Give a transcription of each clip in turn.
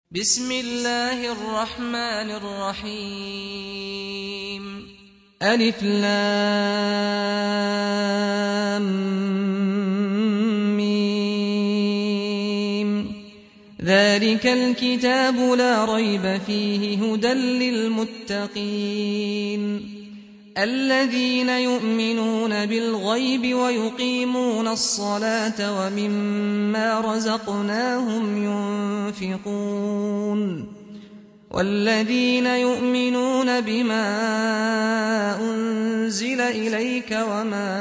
بسم الله الرحمن الرحيم ألف لام ميم. ذلك الكتاب لا ريب فيه هدى للمتقين الذين يؤمنون بالغيب ويقيمون الصلاة ومما رزقناهم ينفقون والذين يؤمنون بما أنزل إليك وما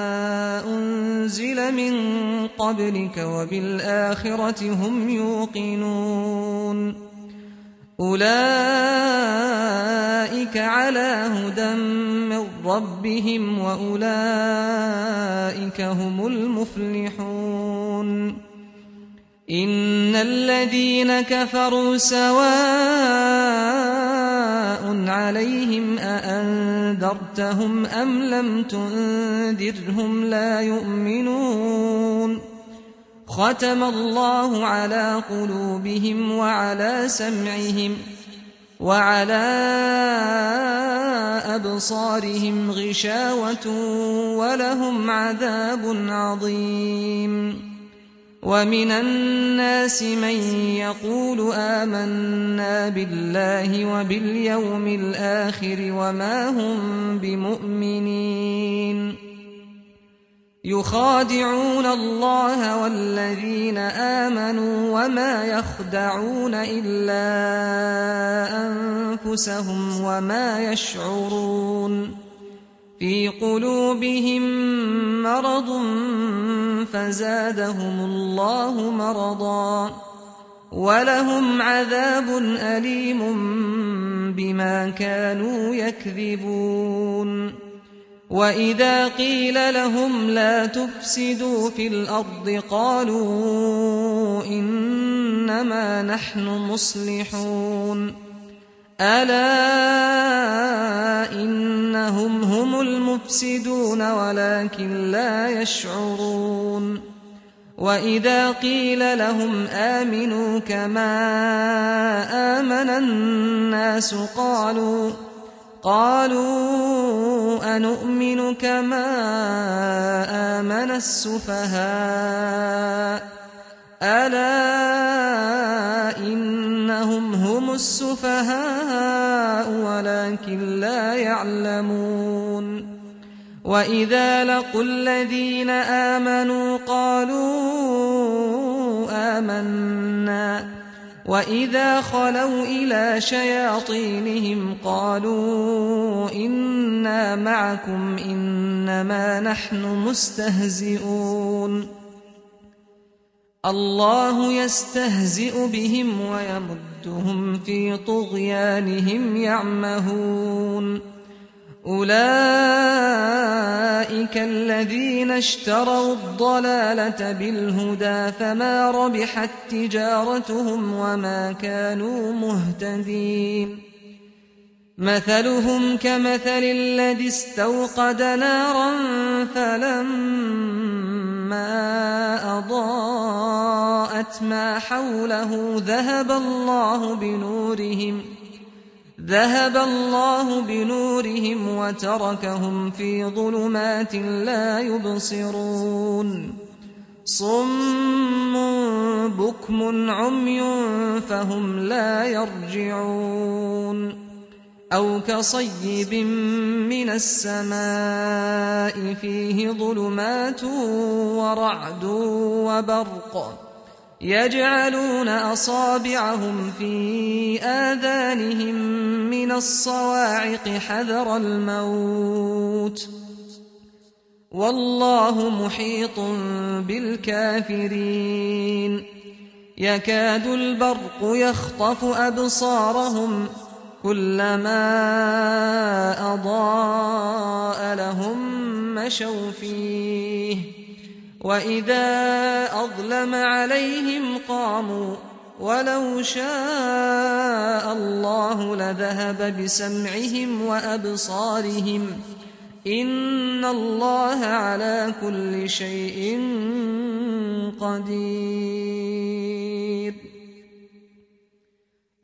أنزل من قبلك وبالآخرة هم يوقنون أولئك على هدى من ربهم وأولئك هم المفلحون إن الذين كفروا سواء عليهم أأنذرتهم أم لم تنذرهم لا يؤمنون ختم الله على قلوبهم وعلى سمعهم وعلى أبصارهم غشاوة ولهم عذاب عظيم ومن الناس من يقول آمنا بالله وباليوم الآخر وما هم بمؤمنين يخادعون الله والذين آمنوا وما يخدعون إلا أنفسهم وما يشعرون في قلوبهم مرض فزادهم الله مرضا ولهم عذاب أليم بما كانوا يكذبون وإذا قيل لهم لا تفسدوا في الأرض قالوا إنما نحن مصلحون ألا إنهم هم المفسدون ولكن لا يشعرون وإذا قيل لهم آمنوا كما آمن الناس قالوا أنؤمن كما آمن السفهاء ألا إنهم هم السفهاء ولكن لا يعلمون وإذا لقوا الذين آمنوا قالوا آمنا وإذا خلوا إلى شياطينهم قالوا إنا معكم إنما نحن مستهزئون الله يستهزئ بهم ويمدهم في طغيانهم يعمهون أولئك الذين اشتروا الضلالة بالهدى فما ربحت تجارتهم وما كانوا مهتدين مثلهم كمثل الذي استوقد نارا فلما أضاءت ما حوله ذهب الله بنورهم وتركهم في ظلمات لا يبصرون صم بكم عمي فهم لا يرجعون أو كصيب من السماء فيه ظلمات ورعد وبرق يجعلون أصابعهم في آذانهم من الصواعق حذر الموت والله محيط بالكافرين يكاد البرق يخطف أبصارهم كلما أضاء لهم مشوا فيه وإذا أظلم عليهم قاموا ولو شاء الله لذهب بسمعهم وأبصارهم إن الله على كل شيء قدير.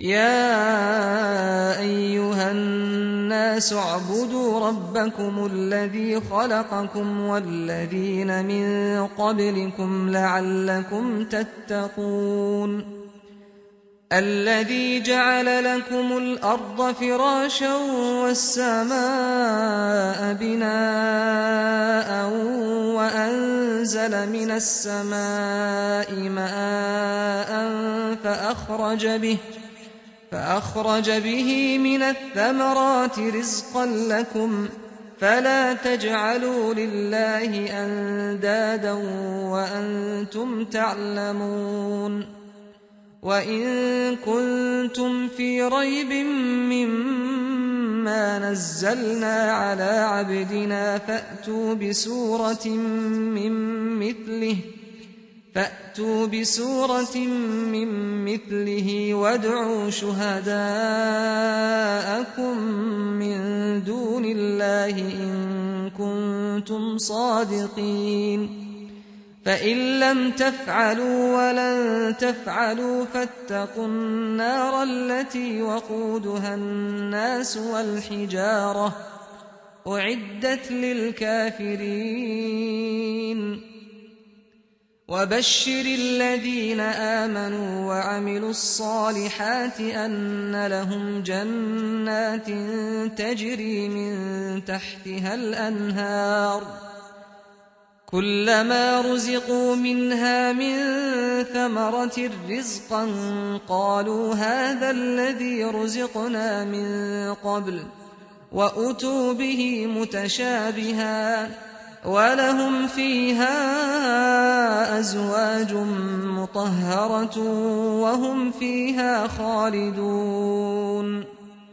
يا أيها الناس اعبدوا ربكم الذي خلقكم والذين من قبلكم لعلكم تتقون الذي جعل لكم الأرض فراشا والسماء بناء وأنزل من السماء ماء فأخرج به من الثمرات رزقا لكم فلا تجعلوا لله أندادا وأنتم تعلمون وإن كنتم في ريب مما نزلنا على عبدنا فأتوا بسورة من مثله وادعوا شهداءكم من دون الله إن كنتم صادقين فإن لم تفعلوا ولن تفعلوا فاتقوا النار التي وقودها الناس والحجارة أعدت للكافرين وبشر الذين آمنوا وعملوا الصالحات أن لهم جنات تجري من تحتها الأنهار كلما رزقوا منها من ثمرة رزقا قالوا هذا الذي رزقنا من قبل وأتوا به متشابها ولهم فيها أزواج مطهرة وهم فيها خالدون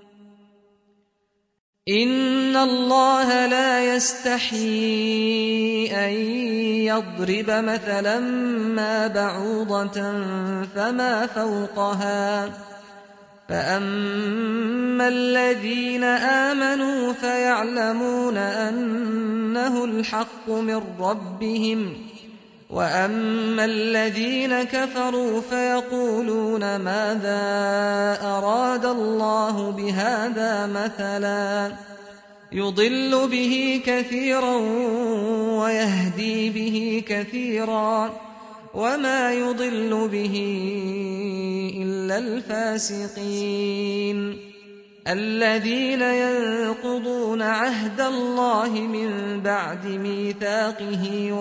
إن الله لا يستحيي أن يضرب مثلا ما بعوضة فما فوقها فأما الذين آمنوا فيعلمون أنه الحق من ربهم وأما الذين كفروا فيقولون ماذا أراد الله بهذا مثلا يضل به كثيرا ويهدي به كثيرا وما يضل به إلا الفاسقين الذين ينقضون عهد الله من بعد ميثاقه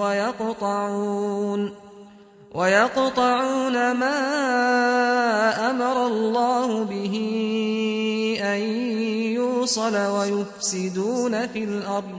ويقطعون ما أمر الله به أن يوصل ويفسدون في الأرض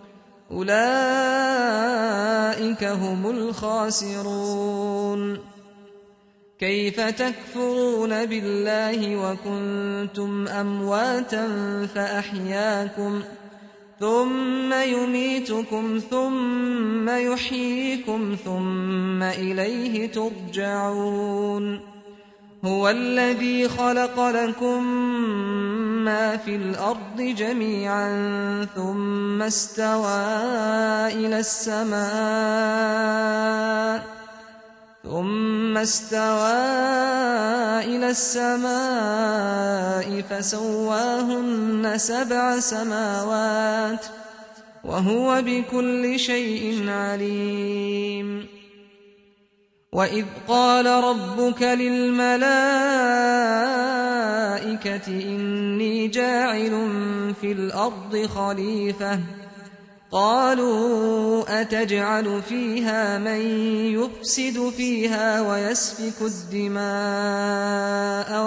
أولئك هم الخاسرون كيف تكفرون بالله وكنتم أمواتا فأحياكم ثم يميتكم ثم يحييكم ثم إليه ترجعون هو الذي خلق لكم ما في الأرض جميعا ثم استوى إلى السماء فسواهن 7 سماوات وهو بكل شيء عليم وإذ قال ربك للملائكة إني جاعل في الأرض خليفة قالوا أتجعل فيها من يفسد فيها ويسفك الدماء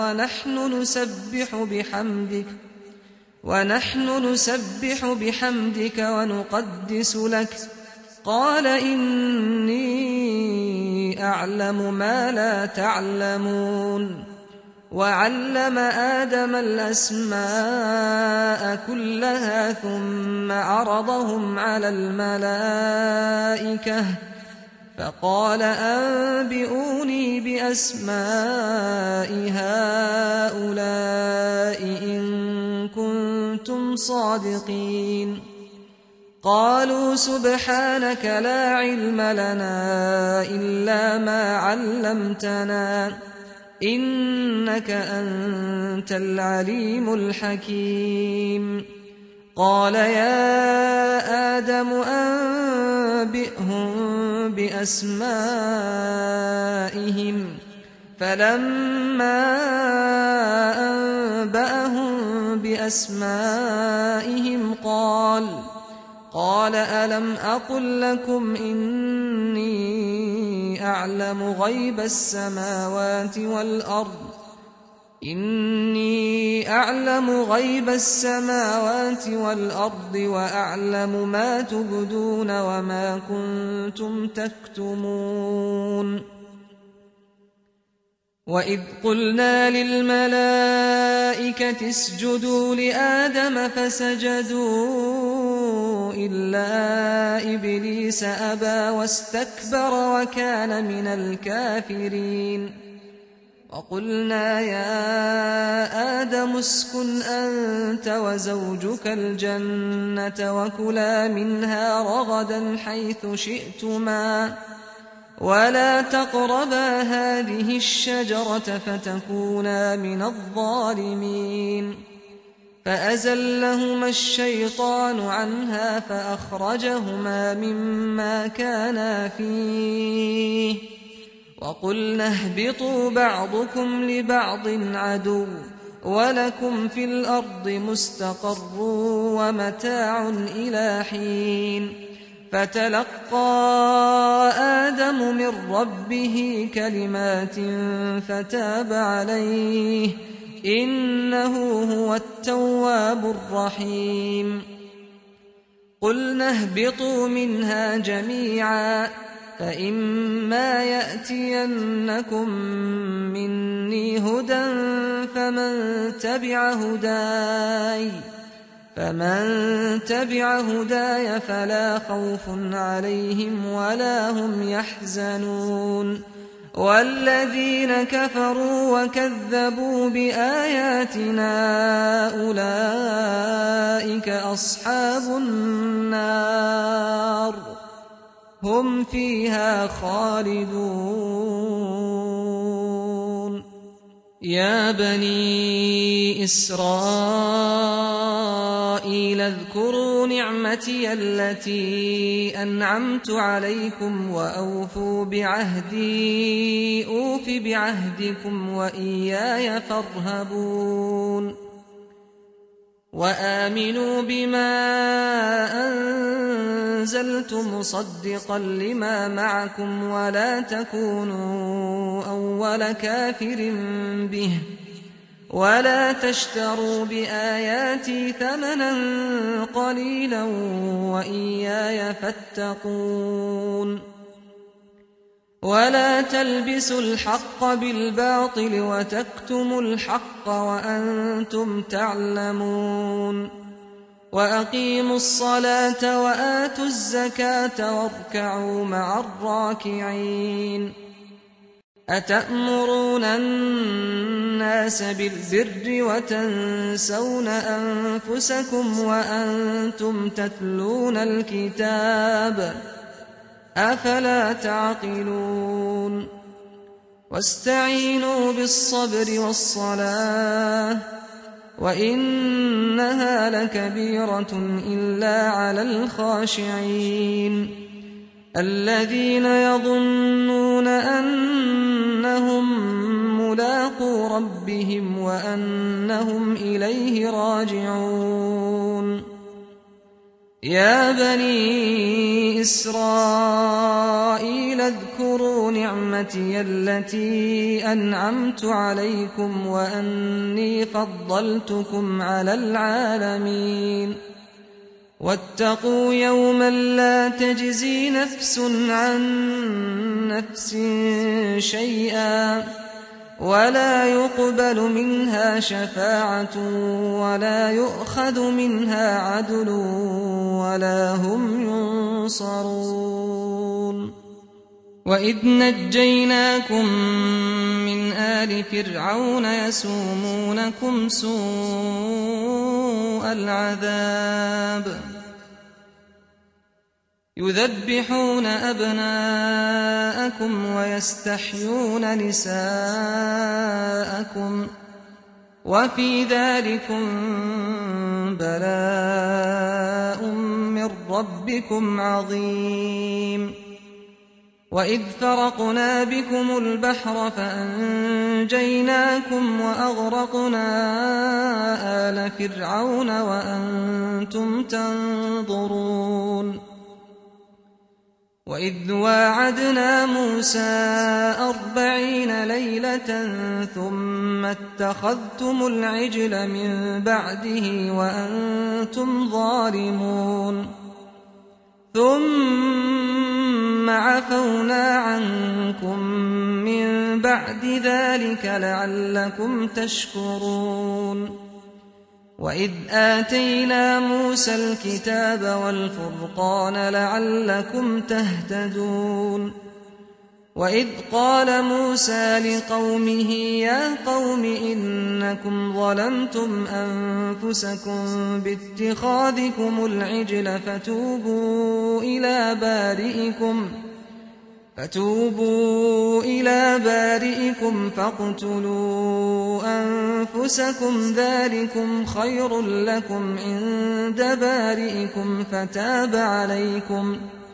ونحن نسبح بحمدك ونقدس لك قال إني أعلم ما لا تعلمون وعلم آدم الأسماء كلها ثم عرضهم على الملائكة فقال أنبئوني بأسماء هؤلاء إن كنتم صادقين قالوا سبحانك لا علم لنا إلا ما علمتنا إنك أنت العليم الحكيم. قال يا آدم أنبئهم بأسمائهم. فلما أنبأهم بأسمائهم قال ألم أقل لكم إني أعلم غيب السماوات والأرض وأعلم ما تبدون وما كنتم تكتمون. وإذ قلنا للملائكة اسجدوا لآدم فسجدوا إلا إبليس أبى واستكبر وكان من الكافرين. وقلنا يا آدم اسكن أنت وزوجك الجنة وكلا منها رغدا حيث شئتما ولا تقربا هذه الشجرة فتكونا من الظالمين. فأزلهما الشيطان عنها فأخرجهما مما كانا فيه وقلنا اهبطوا بعضكم لبعض عدو ولكم في الأرض مستقر ومتاع إلى حين. فتلقى آدم من ربه كلمات فتاب عليه إنه هو التواب الرحيم. قلنا اهبطوا منها جميعا فإما يأتينكم مني هدى فمن تبع هداي فلا خوف عليهم ولا هم يحزنون. والذين كفروا وكذبوا بآياتنا أولئك أصحاب النار هم فيها خالدون. يا بني إسرائيل اذكروا نعمتي التي أنعمت عليكم وأوفوا بعهدي أوف بعهدكم وإياي فارهبون. وآمنوا بما أنزلت مصدقا لما معكم ولا تكونوا أول كافر به ولا تشتروا بآياتي ثمنا قليلا وإياي فاتقون. ولا تلبسوا الحق بالباطل وتكتموا الحق وأنتم تعلمون. وأقيموا الصلاة وآتوا الزكاة واركعوا مع الراكعين. أتأمرون الناس بالبر وتنسون أنفسكم وأنتم تتلون الكتاب أفلا تعقلون. واستعينوا بالصبر والصلاة وإنها لكبيرة إلا على الخاشعين الذين يظنون أنهم ملاقو ربهم وأنهم إليه راجعون. يا بني إسرائيل اذكروا نعمتي التي أنعمت عليكم وأني فضلتكم على العالمين. واتقوا يوما لا تجزي نفس عن نفس شيئا ولا يقبل منها شفاعة ولا يؤخذ منها عدل ولا هم ينصرون. وإذ نجيناكم من آل فرعون يسومونكم سوء العذاب يذبحون أبناءكم ويستحيون نساءكم وفي ذلكم بلاء من ربكم عظيم وإذ فرقنا بكم البحر فأنجيناكم وأغرقنا آل فرعون وأنتم تنظرون وإذ واعدنا موسى 40 ليلة ثم اتخذتم العجل من بعده وأنتم ظالمون ثم عفونا عنكم من بعد ذلك لعلكم تشكرون وإذ آتينا موسى الكتاب والفرقان لعلكم تهتدون وإذ قال موسى لقومه يا قوم إنكم ظلمتم أنفسكم باتخاذكم العجل فتوبوا إلى بارئكم فاقتلوا أنفسكم ذلكم خير لكم عند بارئكم فتاب عليكم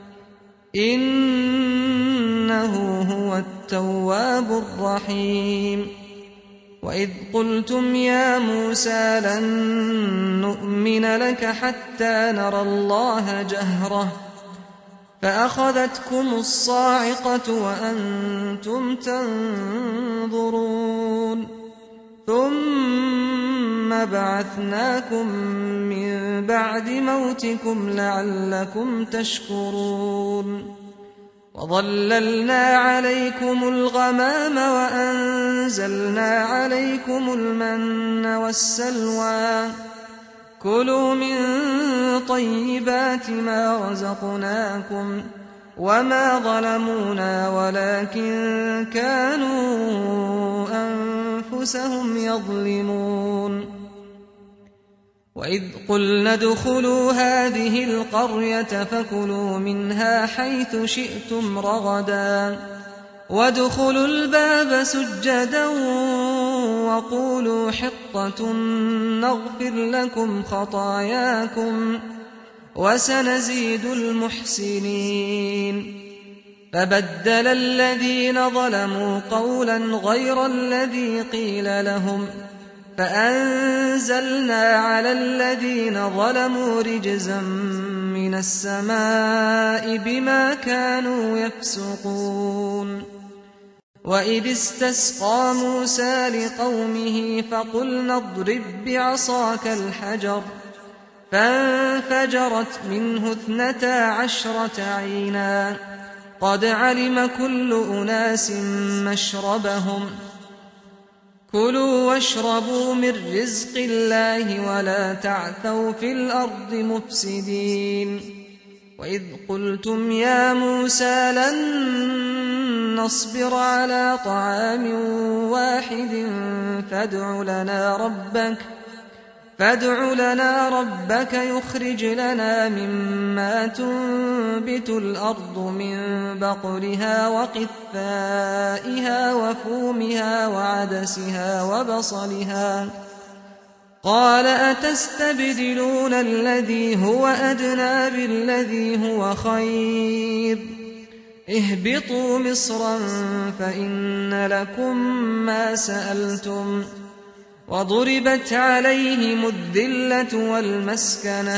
إنه هو التواب الرحيم وإذ قلتم يا موسى لن نؤمن لك حتى نرى الله جهرة فأخذتكم الصاعقة وأنتم تنظرون ثم بعثناكم من بعد موتكم لعلكم تشكرون وظللنا عليكم الغمام وأنزلنا عليكم المن والسلوى كلوا من طيبات ما رزقناكم وما ظلمونا ولكن كانوا أنفسهم يظلمون وإذ قلنا ادخلوا هذه القرية فكلوا منها حيث شئتم رغدا وادخلوا الباب سجدا وقولوا حطة نغفر لكم خطاياكم وسنزيد المحسنين فبدل الذين ظلموا قولا غير الذي قيل لهم فأنزلنا على الذين ظلموا رجزا من السماء بما كانوا يفسقون وإذ استسقى موسى لقومه فقلنا اضرب بعصاك الحجر فانفجرت منه 12 عينا قد علم كل أناس مشربهم كلوا واشربوا من رزق الله ولا تعثوا في الأرض مفسدين وإذ قلتم يا موسى لن نصبر على طعام واحد فادع لنا ربك يخرج لنا مما تنبت الأرض من بقلها وقثائها وفومها وعدسها وبصلها قال أتستبدلون الذي هو أدنى بالذي هو خير اهبطوا مصرا فإن لكم ما سألتم وضربت عليهم الذلة والمسكنة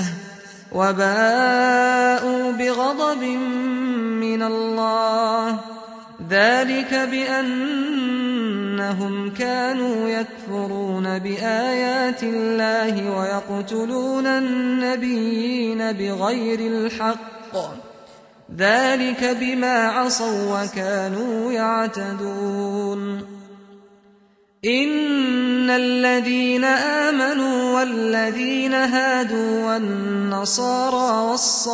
وباءوا بغضب من الله ذلك بأنهم كانوا يكفرون بآيات الله ويقتلون النبيين بغير الحق ذلك بما عصوا وكانوا يعتدون إن الذين آمنوا والذين هادوا والنصارى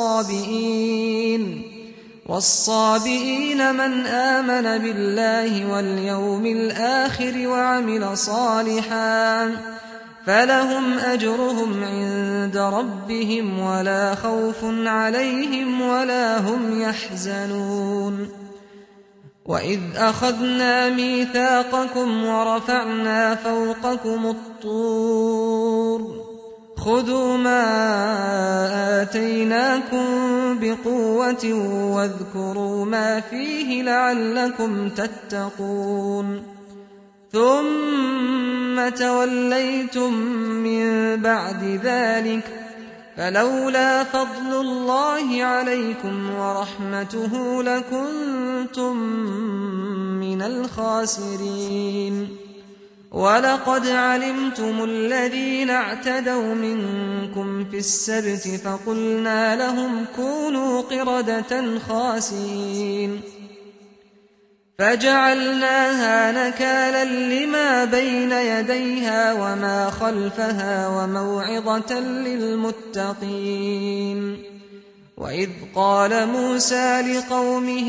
والصابئين من آمن بالله واليوم الآخر وعمل صالحا فلهم أجرهم عند ربهم ولا خوف عليهم ولا هم يحزنون وإذ أخذنا ميثاقكم ورفعنا فوقكم الطور خذوا ما آتيناكم بقوة واذكروا ما فيه لعلكم تتقون ثم توليتم من بعد ذلك فلولا فضل الله عليكم ورحمته لكنتم من الخاسرين ولقد علمتم الذين اعتدوا منكم في السبت فقلنا لهم كونوا قردة خاسئين فجعلناها نكالا لما بين يديها وما خلفها وموعظة للمتقين وإذ قال موسى لقومه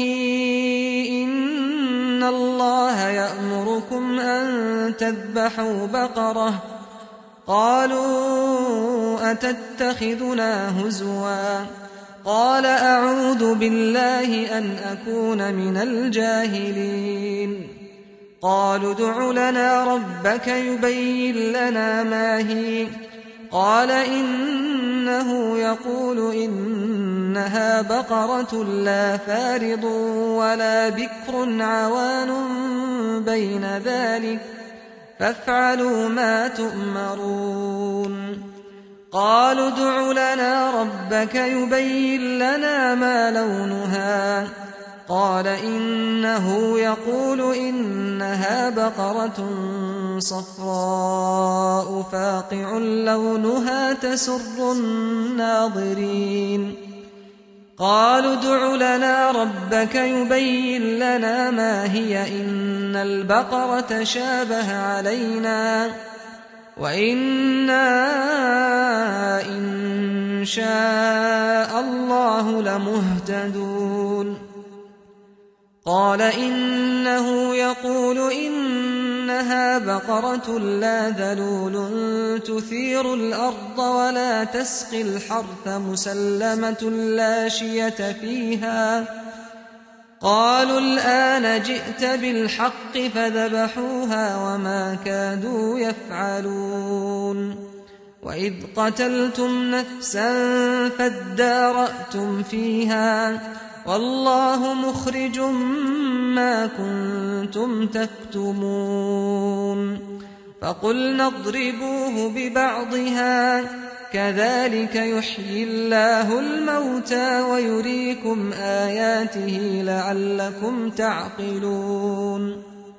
إن الله يأمركم أن تذبحوا بقرة قالوا أتتخذنا هزوا قال أعوذ بالله أن أكون من الجاهلين قالوا ادع لنا ربك يبين لنا ما هي قال إنه يقول إنها بقرة لا فارض ولا بكر عوان بين ذلك فافعلوا ما تؤمرون قالوا ادع لنا ربك يبين لنا ما لونها قال إنه يقول إنها بقرة صفراء فاقع لونها تسر الناظرين قالوا ادع لنا ربك يبين لنا ما هي إن البقرة شابه علينا وإنا إن شاء الله لمهتدون قال إنه يقول إنها بقرة لا ذلول تثير الأرض ولا تسقي الحرث مسلمة لا شية فيها قالوا الآن جئت بالحق فذبحوها وما كادوا يفعلون وإذ قتلتم نفسا فادارأتم فيها والله مخرج ما كنتم تكتمون فقلنا اضربوه ببعضها كذلك يحيي الله الموتى ويريكم آياته لعلكم تعقلون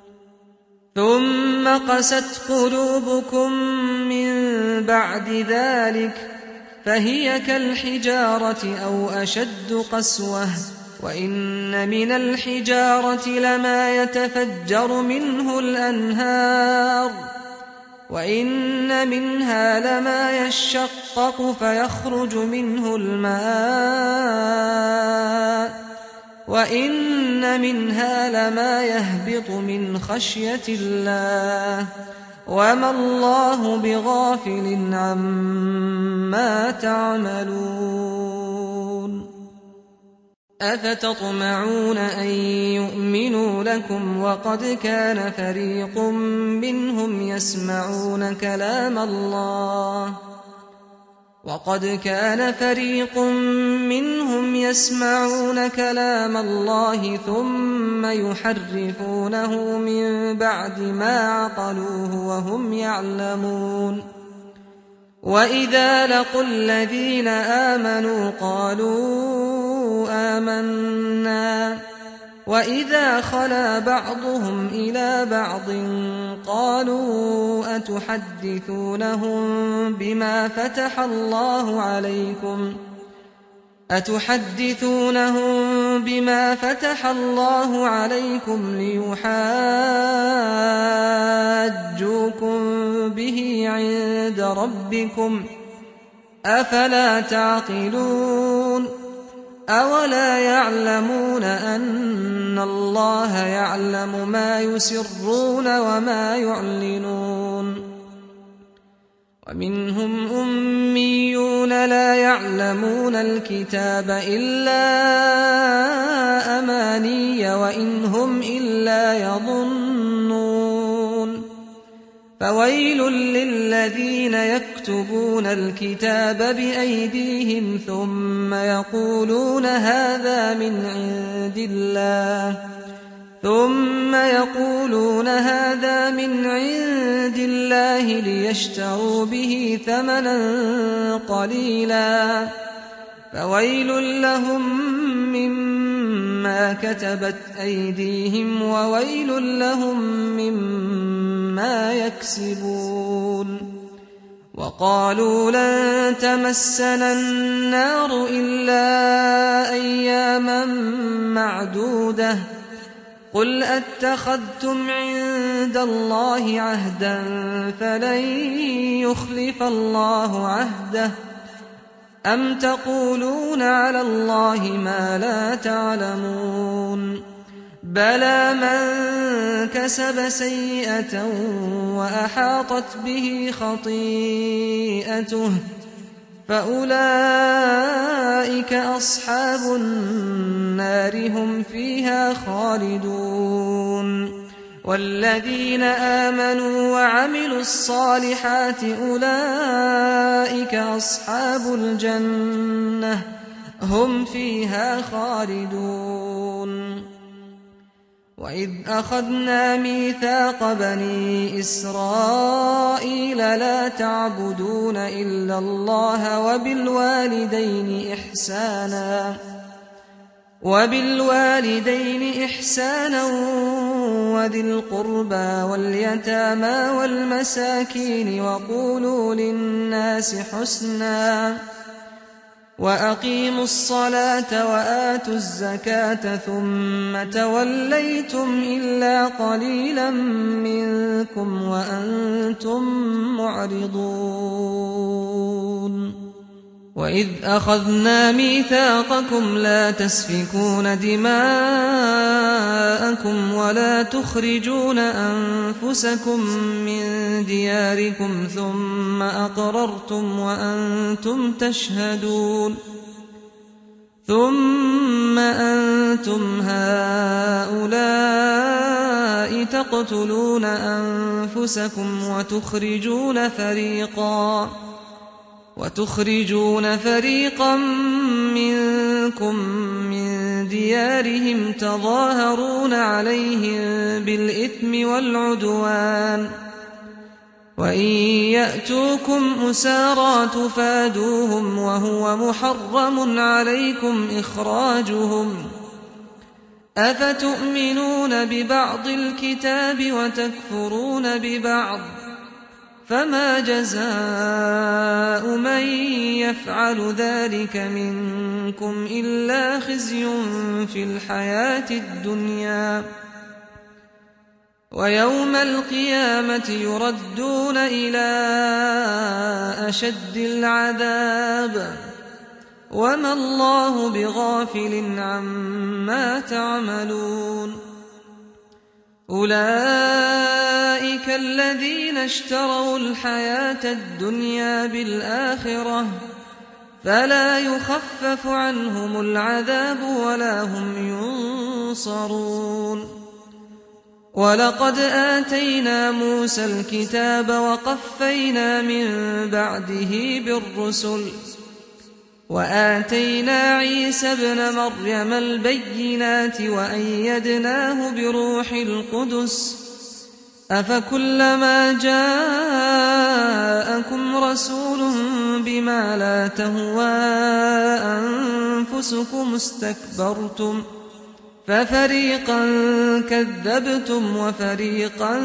ثم قست قلوبكم من بعد ذلك فهي كالحجارة أو أشد قسوة وإن من الحجارة لما يتفجر منه الأنهار وإن منها لما يشقق فيخرج منه الماء وإن منها لما يهبط من خشية الله وما الله بغافل عما تعملون أفتطمعون أن يؤمنوا لكم وقد كان فريق منهم يسمعون كلام الله ثم يحرفونه من بعد ما عقلوه وهم يعلمون وإذا لقوا الذين آمنوا قالوا آمنا وإذا خلا بعضهم إلى بعض قالوا أتحدثونهم بما فتح الله عليكم ليحاجوكم به عند ربكم أفلا تعقلون أولا يعلمون أن الله يعلم ما يسرون وما يعلنون ومنهم أميون لا يعلمون الكتاب إلا أماني وإن هم إلا يظنون فويل للذين يكتبون الكتاب بأيديهم ثم يقولون هذا من عند الله ليشتروا به ثمنا قليلا فويل لهم مما كتبت أيديهم وويل لهم مما يكسبون وقالوا لن تمسنا النار إلا أياما معدودة قل أتخذتم عند الله عهدا فلن يخلف الله عهده أم تقولون على الله ما لا تعلمون بلى من كسب سيئة وأحاطت به خطيئته فأولئك أصحاب النار هم فيها خالدون والذين آمنوا وعملوا الصالحات أولئك أصحاب الجنة هم فيها خالدون وإذ أخذنا ميثاق بني إسرائيل لا تعبدون إلا الله وبالوالدين إحسانا وذي القربى واليتامى والمساكين وقولوا للناس حسنا وأقيموا الصلاة وآتوا الزكاة ثم توليتم إلا قليلا منكم وأنتم معرضون وإذ أخذنا ميثاقكم لا تسفكون دماءكم ولا تخرجون أنفسكم من دياركم ثم أقررتم وأنتم تشهدون ثم أنتم هؤلاء تقتلون أنفسكم وتخرجون فريقا منكم من ديارهم تظاهرون عليهم بالإثم والعدوان وإن يأتوكم أسارى تفادوهم وهو محرم عليكم إخراجهم أفتؤمنون ببعض الكتاب وتكفرون ببعض فما جزاء من يفعل ذلك منكم إلا خزي في الحياة الدنيا ويوم القيامة يردون إلى أشد العذاب وما الله بغافل عما تعملون أولئك الذين اشتروا الحياة الدنيا بالآخرة فلا يخفف عنهم العذاب ولا هم ينصرون ولقد آتينا موسى الكتاب وقفينا من بعده بالرسل وآتينا عيسى ابن مريم البينات وأيدناه بروح القدس أفكلما جاءكم رسول بما لا تهوى أنفسكم استكبرتم ففريقا كذبتم وفريقا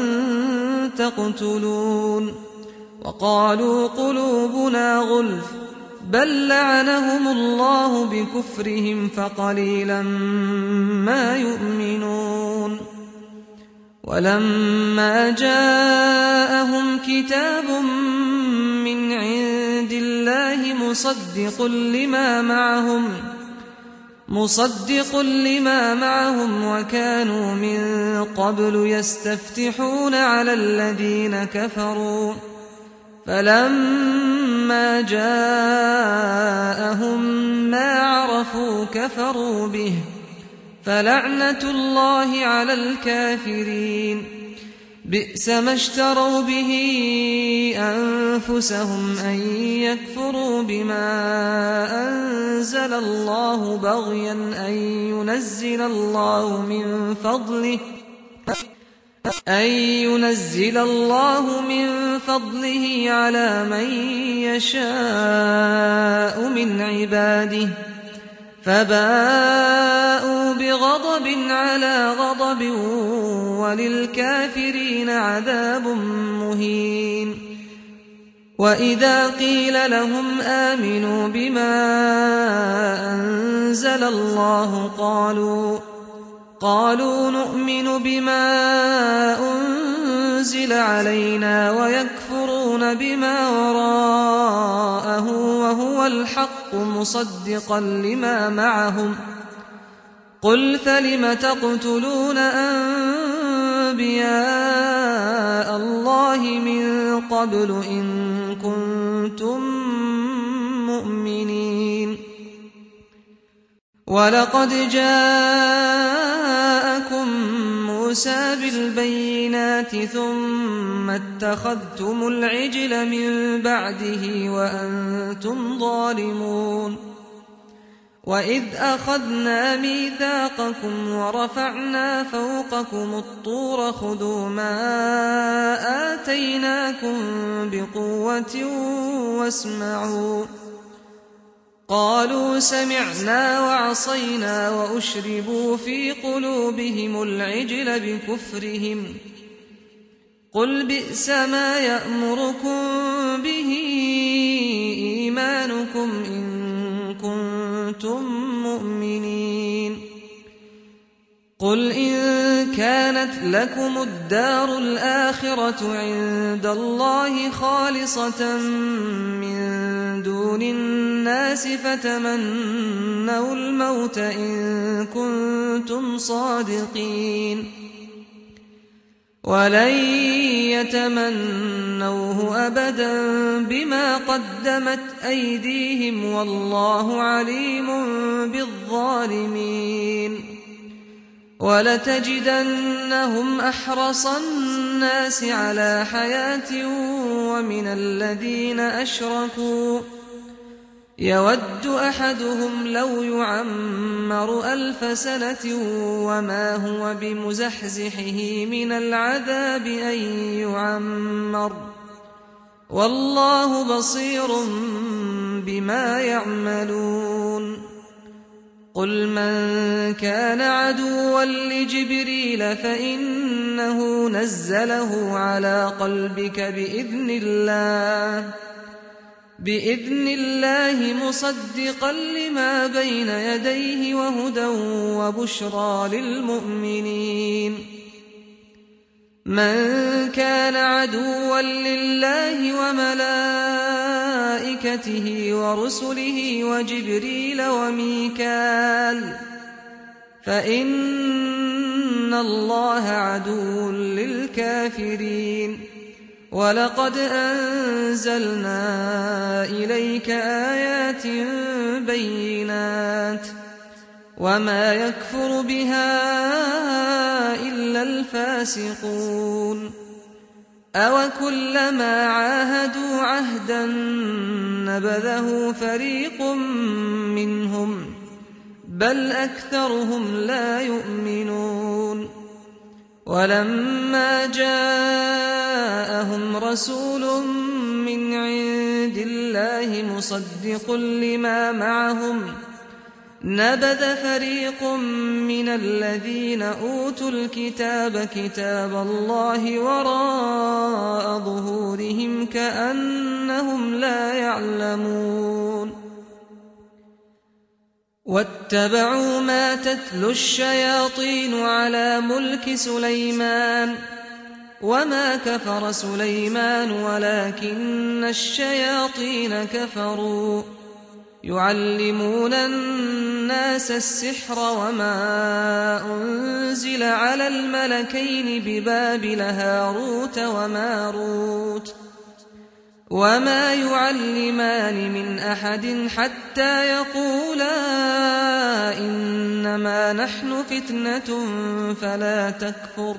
تقتلون وقالوا قلوبنا غلف بل لعنهم الله بكفرهم فقليلا ما يؤمنون ولما جاءهم كتاب من عند الله مصدق لما معهم وكانوا من قبل يستفتحون على الذين كفروا فلما جاءهم ما عرفوا كفروا به فلعنة الله على الكافرين بئس ما اشتروا به أنفسهم أن يكفروا بما أنزل الله بغيا أن ينزل الله من فضله على من يشاء من عباده فباءوا بغضب على غضب وللكافرين عذاب مهين وإذا قيل لهم آمنوا بما أنزل الله قالوا نؤمن بما أنزل علينا ويكفرون بما وراءه وهو الحق مصدقا لما معهم قل فلم تقتلون أنبياء الله من قبل إن كنتم مؤمنين ولقد جاءكم موسى بالبينات ثم اتخذتم العجل من بعده وأنتم ظالمون وإذ أخذنا ميثاقكم ورفعنا فوقكم الطور خذوا ما آتيناكم بقوة واسمعوا قالوا سمعنا وعصينا وأشربوا في قلوبهم العجل بكفرهم قل بئس ما يأمركم به إيمانكم إن كنتم مؤمنين قل إن كانت لكم الدار الآخرة عند الله خالصة من دون الناس فتمنوا الموت إن كنتم صادقين ولن يتمنوه أبدا بما قدمت أيديهم والله عليم بالظالمين ولتجدنهم أحرص الناس على حياة ومن الذين أشركوا يود أحدهم لو يعمر 1000 سنة وما هو بمزحزحه من العذاب أن يعمر والله بصير بما يعملون قل من كان عدوا لجبريل فإنه نزله على قلبك بإذن الله مصدقا لما بين يديه وهدى وبشرى للمؤمنين من كان عدوا لله وملائكته ورسله وجبريل وميكال فإن الله عدو للكافرين ولقد أنزلنا إليك آيات بينات وما يكفر بها إلا الفاسقون أوكلما عاهدوا عهدا نبذه فريق منهم بل أكثرهم لا يؤمنون ولما جاءهم رسول من عند الله مصدق لما معهم نبذ فريق من الذين أوتوا الكتاب كتاب الله وراء ظهورهم كأنهم لا يعلمون واتبعوا ما تتلو الشياطين على ملك سليمان وما كفر سليمان ولكن الشياطين كفروا يعلمون الناس السحر وما أنزل على الملكين ببابل هاروت وماروت وما يعلمان من أحد حتى يقولا إنما نحن فتنة فلا تكفر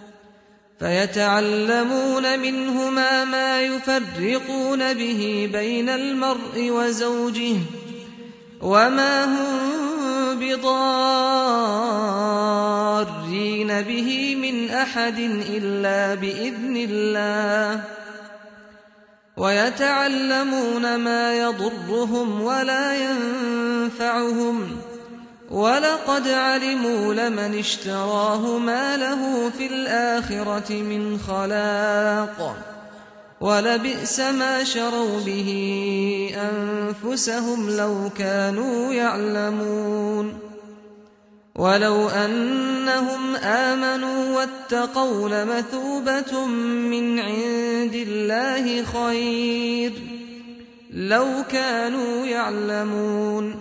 فيتعلمون منهما ما يفرقون به بين المرء وزوجه وما هم بضارين به من أحد إلا بإذن الله ويتعلمون ما يضرهم ولا ينفعهم ولقد علموا لمن اشتراه ما له في الآخرة من خلاق ولبئس ما شروا به أنفسهم لو كانوا يعلمون ولو أنهم آمنوا واتقوا لمثوبة من عند الله خير لو كانوا يعلمون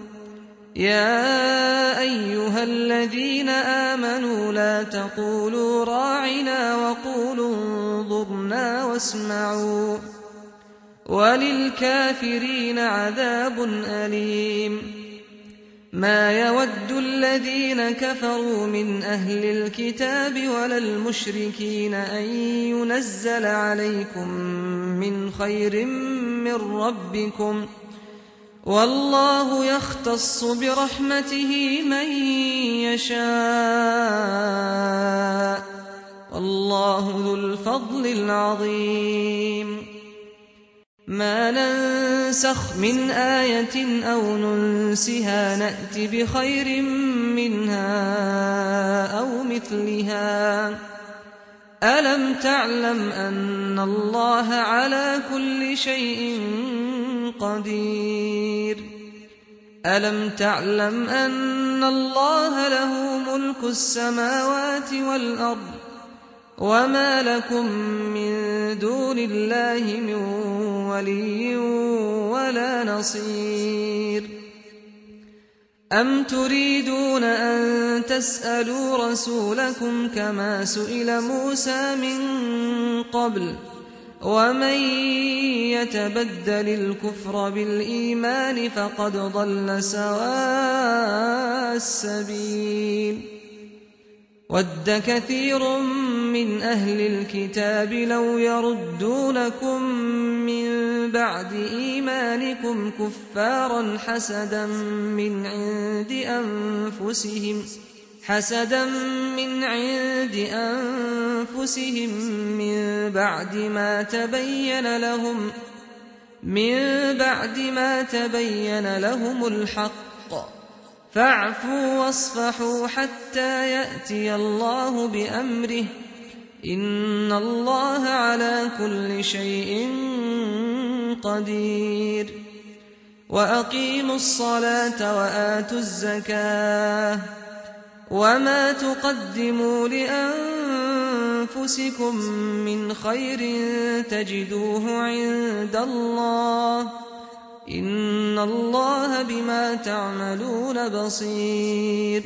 يا أيها الذين آمنوا لا تقولوا راعنا وقولوا انظرنا واسمعوا وللكافرين عذاب أليم ما يود الذين كفروا من أهل الكتاب ولا المشركين أن ينزل عليكم من خير من ربكم والله يختص برحمته من يشاء والله ذو الفضل العظيم ما ننسخ من آية أو ننسها نأت بخير منها أو مثلها ألم تعلم أن الله على كل شيء قدير ألم تعلم أن الله له ملك السماوات والأرض وما لكم من دون الله من ولي ولا نصير أم تريدون أن تسألوا رسولكم كما سئل موسى من قبل ومن يتبدل الكفر بالإيمان فقد ضل سواء السبيل ود كثير من أهل الكتاب لو يردونكم من بعد إيمانكم كفارا حسدا من عند أنفسهم من بعد ما تبين لهم الحق فاعفوا واصفحوا حتى يأتي الله بأمره إن الله على كل شيء قدير وأقيموا الصلاة وآتوا الزكاة وما تقدموا لأنفسكم من خير تجدوه عند الله إن الله بما تعملون بصير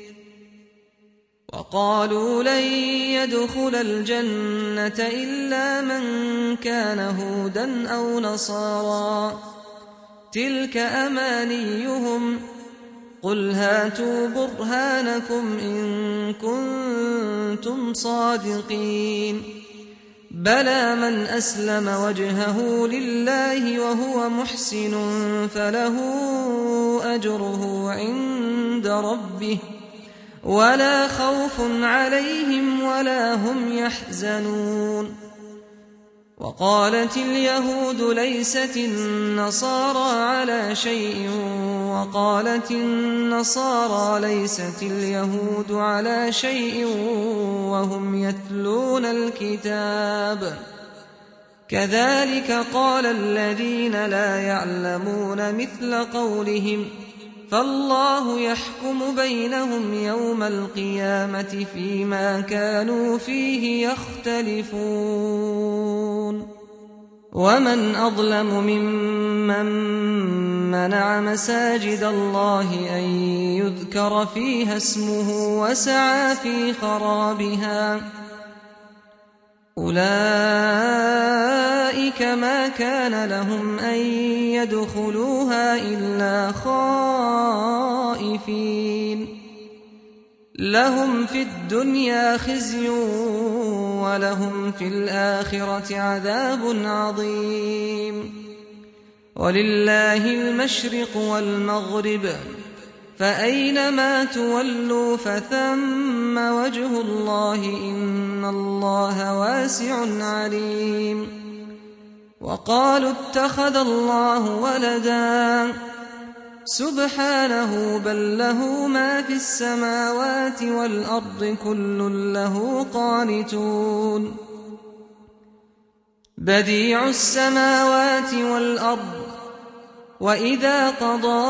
وقالوا لن يدخل الجنة إلا من كان هودا أو نصارى تلك أمانيهم قل هاتوا برهانكم إن كنتم صادقين بلى من أسلم وجهه لله وهو محسن فله أجره عند ربه ولا خوف عليهم ولا هم يحزنون وقالت اليهود ليست النصارى على شيء وقالت النصارى ليست اليهود على شيء وهم يتلون الكتاب كذلك قال الذين لا يعلمون مثل قولهم فالله يحكم بينهم يوم القيامة فيما كانوا فيه يختلفون ومن أظلم ممن منع مساجد الله أن يذكر فيها اسمه وسعى في خرابها أولئك ما كان لهم أن يدخلوها إلا خائفين لهم في الدنيا خزي ولهم في الآخرة عذاب عظيم ولله المشرق والمغرب فأينما تولوا فثم وجه الله إن الله واسع عليم وقالوا اتخذ الله ولدا سبحانه بل له ما في السماوات والأرض كل له قانتون بديع السماوات والأرض وإذا قضى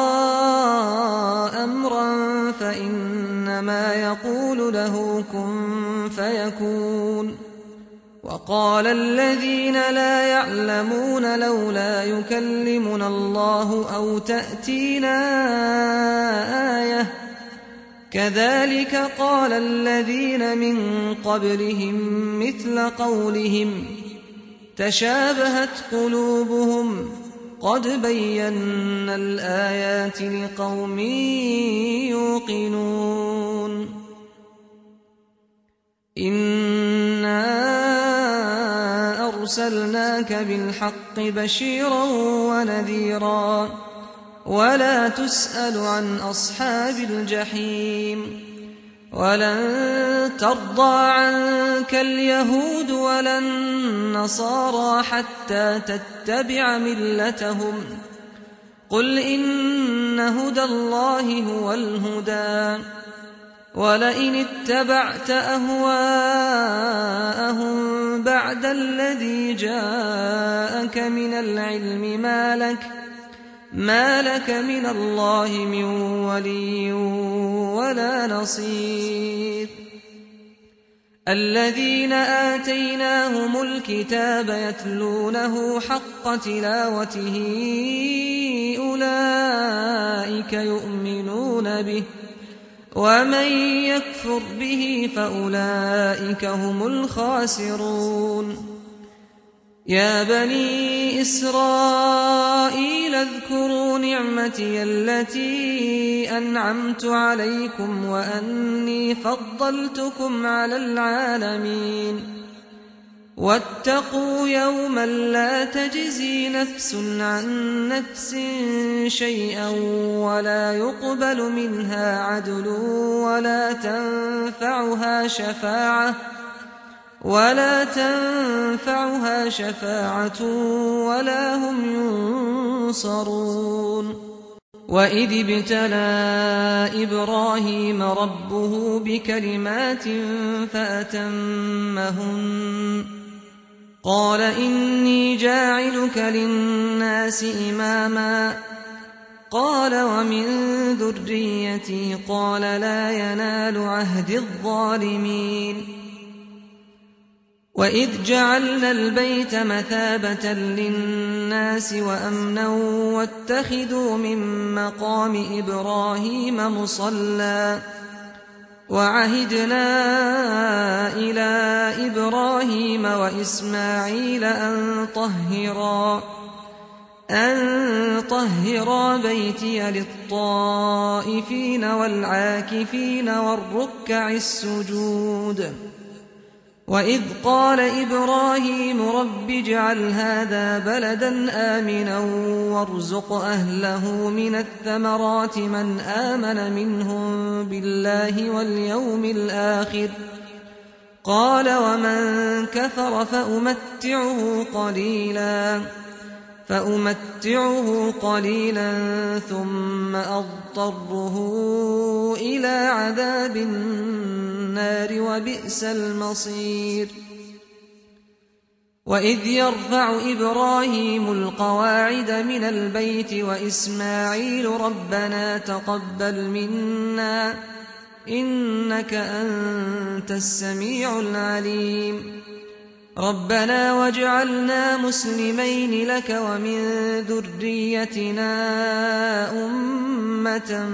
أمرا فإنما يقول له كن فيكون وقال الذين لا يعلمون لولا يكلمنا الله أو تأتينا آية كذلك قال الذين من قبلهم مثل قولهم تشابهت قلوبهم قد بينا الآيات لقوم يوقنون إنا أرسلناك بالحق بشيرا ونذيرا ولا تسأل عن أصحاب الجحيم ولن ترضى عنك اليهود ولا النصارى حتى تتبع ملتهم قل إن هدى الله هو الهدى ولئن اتبعت أهواءهم بعد الذي جاءك من العلم ما لك من الله من ولي ولا نصير الذين آتيناهم الكتاب يتلونه حق تلاوته أولئك يؤمنون به ومن يكفر به فأولئك هم الخاسرون يا بني إسرائيل اذكروا نعمتي التي أنعمت عليكم وأني فضلتكم على العالمين واتقوا يوما لا تجزي نفس عن نفس شيئا ولا يقبل منها عدل ولا تنفعها شفاعة ولا هم ينصرون وإذ ابتلى إبراهيم ربه بكلمات فأتمهن قال إني جاعلك للناس إماما قال ومن ذريتي قال لا ينال عهد الظالمين وإذ جعلنا البيت مثابة للناس وأمنا واتخذوا من مقام إبراهيم مصلى وعهدنا إلى إبراهيم وإسماعيل أن طهرا بيتي للطائفين والعاكفين والركع السجود وإذ قال إبراهيم رب اجعل هذا بلدا آمنا وارزق أهله من الثمرات من آمن منهم بالله واليوم الآخر قال ومن كفر فأمتعه قليلا ثم أضطره إلى عذاب النار وبئس المصير وإذ يرفع إبراهيم القواعد من البيت وإسماعيل ربنا تقبل منا إنك أنت السميع العليم ربنا واجعلنا مسلمين لك ومن ذريتنا أمة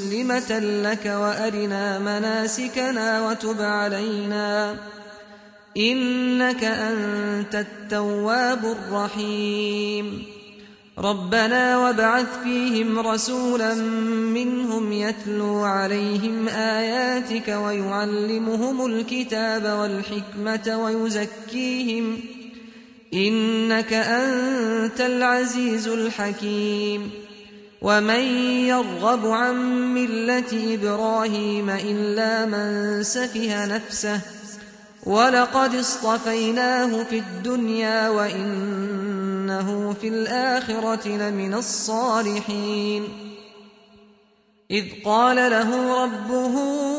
مسلمة لك وأرنا مناسكنا إنك أنت التواب الرحيم ربنا وابعث فيهم رسولا منهم يتلو عليهم آياتك ويعلمهم الكتاب والحكمة ويزكيهم إنك أنت العزيز الحكيم ومن يرغب عن ملة إبراهيم إلا من سفه نفسه ولقد اصطفيناه في الدنيا وإنه في الآخرة لمن الصالحين إذ قال له ربه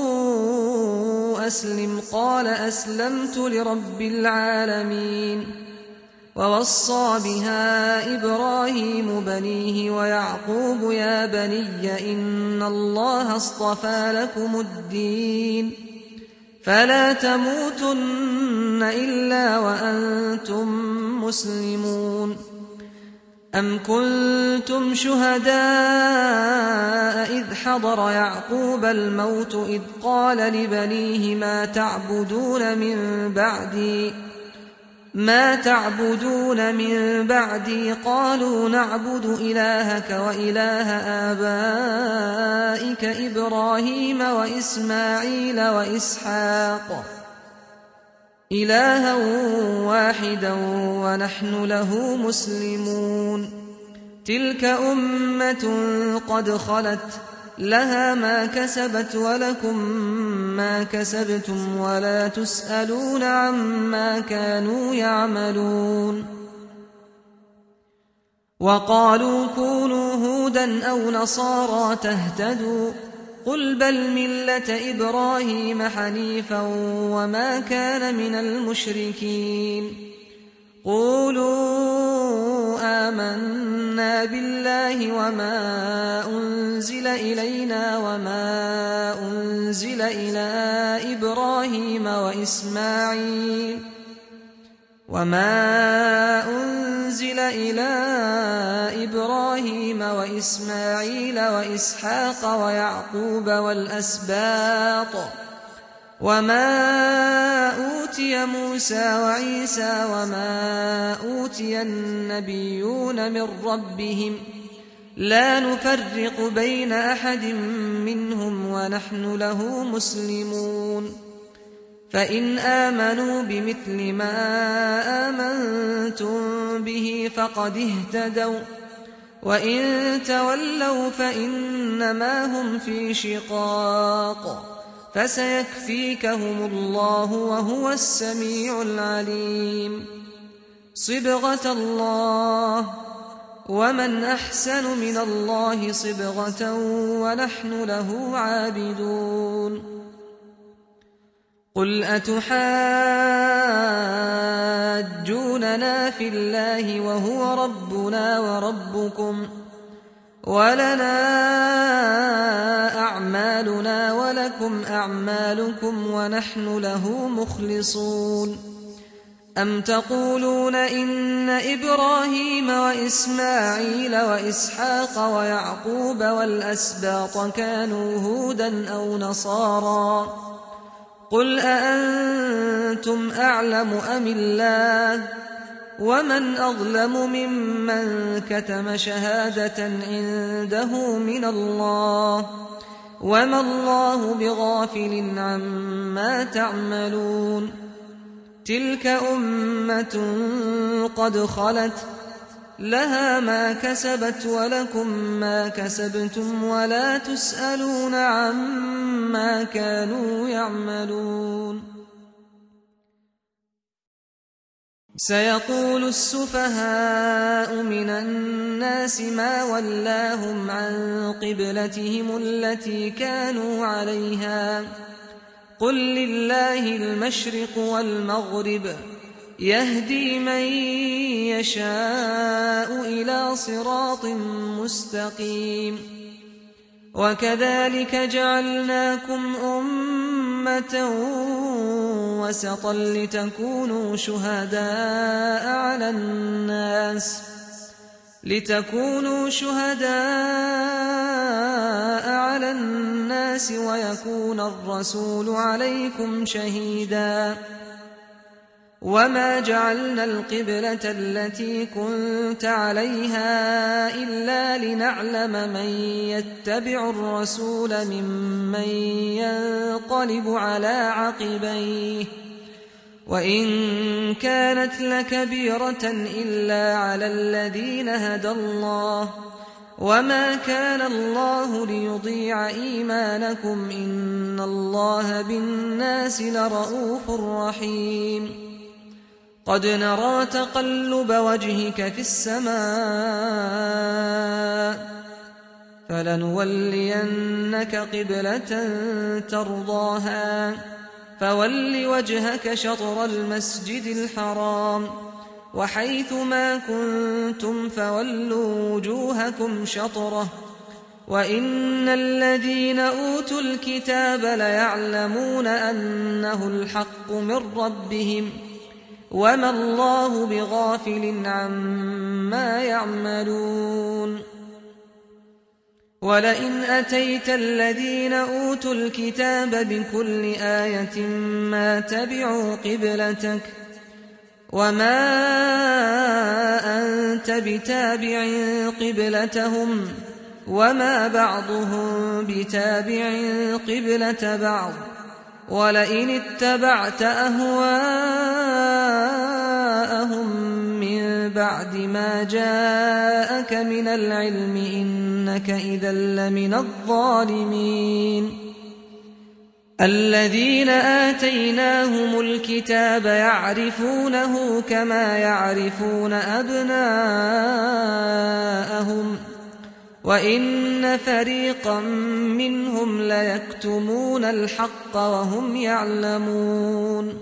أسلم قال أسلمت لرب العالمين ووصى بها إبراهيم بنيه ويعقوب يا بني إن الله اصطفى لكم الدين فلا تموتن إلا وأنتم مسلمون أم كنتم شهداء إذ حضر يعقوب الموت إذ قال لبنيه ما تعبدون من بعدي قالوا نعبد إلهك وإله آبائك إبراهيم وإسماعيل وإسحاق إلها واحدا ونحن له مسلمون تلك أمة قد خلت لها ما كسبت ولكم ما كسبتم ولا تسألون عما كانوا يعملون وقالوا كونوا هودا أو نصارى تهتدوا قل بل ملة إبراهيم حنيفا وما كان من المشركين قولوا آمنا بالله وما أنزل إلينا وما أنزل إلى إبراهيم وإسماعيل وإسحاق ويعقوب والأسباط وما أوتي موسى وعيسى وما أوتي النبيون من ربهم لا نفرق بين أحد منهم ونحن له مسلمون فإن آمنوا بمثل ما آمنتم به فقد اهتدوا وإن تولوا فإنما هم في شقاق فسيكفيكهم الله وهو السميع العليم صبغة الله ومن أحسن من الله صبغة ونحن له عابدون قل أتحاجوننا في الله وهو ربنا وربكم ولنا أعمالنا ولكم أعمالكم ونحن له مخلصون أم تقولون إن إبراهيم وإسماعيل وإسحاق ويعقوب والأسباط كانوا هودا أو نصارى قل أأنتم أعلم أم الله ومن أظلم ممن كتم شهادة عنده من الله وما الله بغافل عما تعملون تلك أمة قد خلت لها ما كسبت ولكم ما كسبتم ولا تسألون عما كانوا يعملون سيقول السفهاء من الناس ما ولاهم عن قبلتهم التي كانوا عليها قل لله المشرق والمغرب يهدي من يشاء إلى صراط مستقيم وكذلك جعلناكم أمة وسطا لتكونوا شهداء على الناس ويكون الرسول عليكم شهيدا وما جعلنا القبلة التي كنت عليها إلا لنعلم من يتبع الرسول ممن ينقلب على عقبيه وإن كانت لكبيرة إلا على الذين هدى الله وما كان الله ليضيع إيمانكم إن الله بالناس لرءوف رحيم قد نرى تقلب وجهك في السماء فلنولينك قبلة ترضاها فول وجهك شطر المسجد الحرام وحيث ما كنتم فولوا وجوهكم شطره وإن الذين أوتوا الكتاب ليعلمون أنه الحق من ربهم وما الله بغافل عما يعملون ولئن أتيت الذين أوتوا الكتاب بكل آية ما تبعوا قبلتك وما أنت بتابع قبلتهم وما بعضهم بتابع قبلة بعض ولئن اتبعت أهواءهم من بعد ما جاءك من العلم إنك إذا لمن الظالمين الذين آتيناهم الكتاب يعرفونه كما يعرفون أبناءهم وإن فريقا منهم ليكتمون الحق وهم يعلمون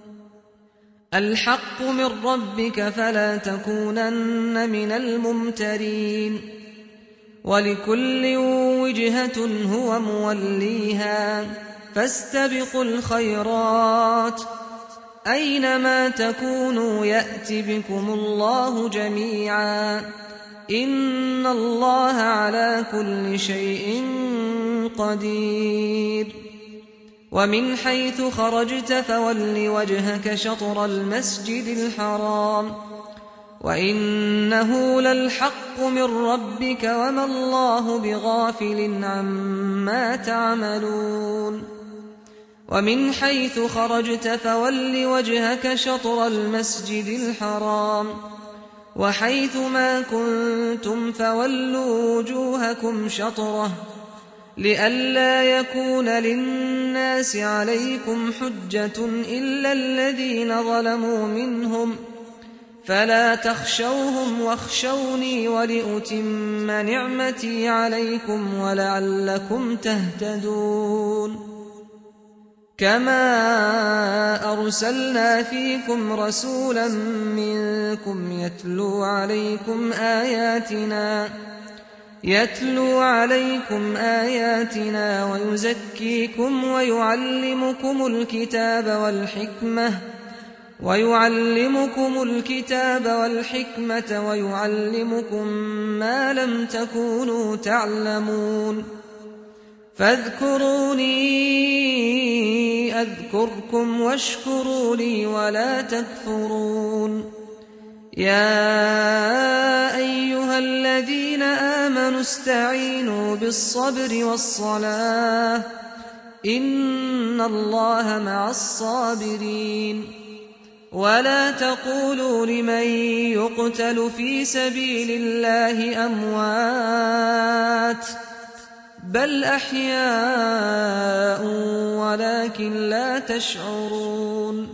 الحق من ربك فلا تكونن من الممترين ولكل وجهة هو موليها فاستبقوا الخيرات أينما تكونوا يأت بكم الله جميعا إن الله على كل شيء قدير ومن حيث خرجت فول وجهك شطر المسجد الحرام وإنه للحق من ربك وما الله بغافل عما تعملون ومن حيث خرجت فول وجهك شطر المسجد الحرام وحيث ما كنتم فولوا وجوهكم شطره لئلا يكون للناس عليكم حجة إلا الذين ظلموا منهم فلا تخشوهم واخشوني ولأتم نعمتي عليكم ولعلكم تهتدون كما أرسلنا فيكم رسولا منكم يتلو عليكم آياتنا ويزكيكم ويعلمكم الكتاب والحكمة ويعلمكم ما لم تكونوا تعلمون فاذكروني أذكركم واشكروا لي ولا تكفرون يا أيها الذين آمنوا استعينوا بالصبر والصلاة إن الله مع الصابرين ولا تقولوا لمن يقتل في سبيل الله أموات بل أحياء ولكن لا تشعرون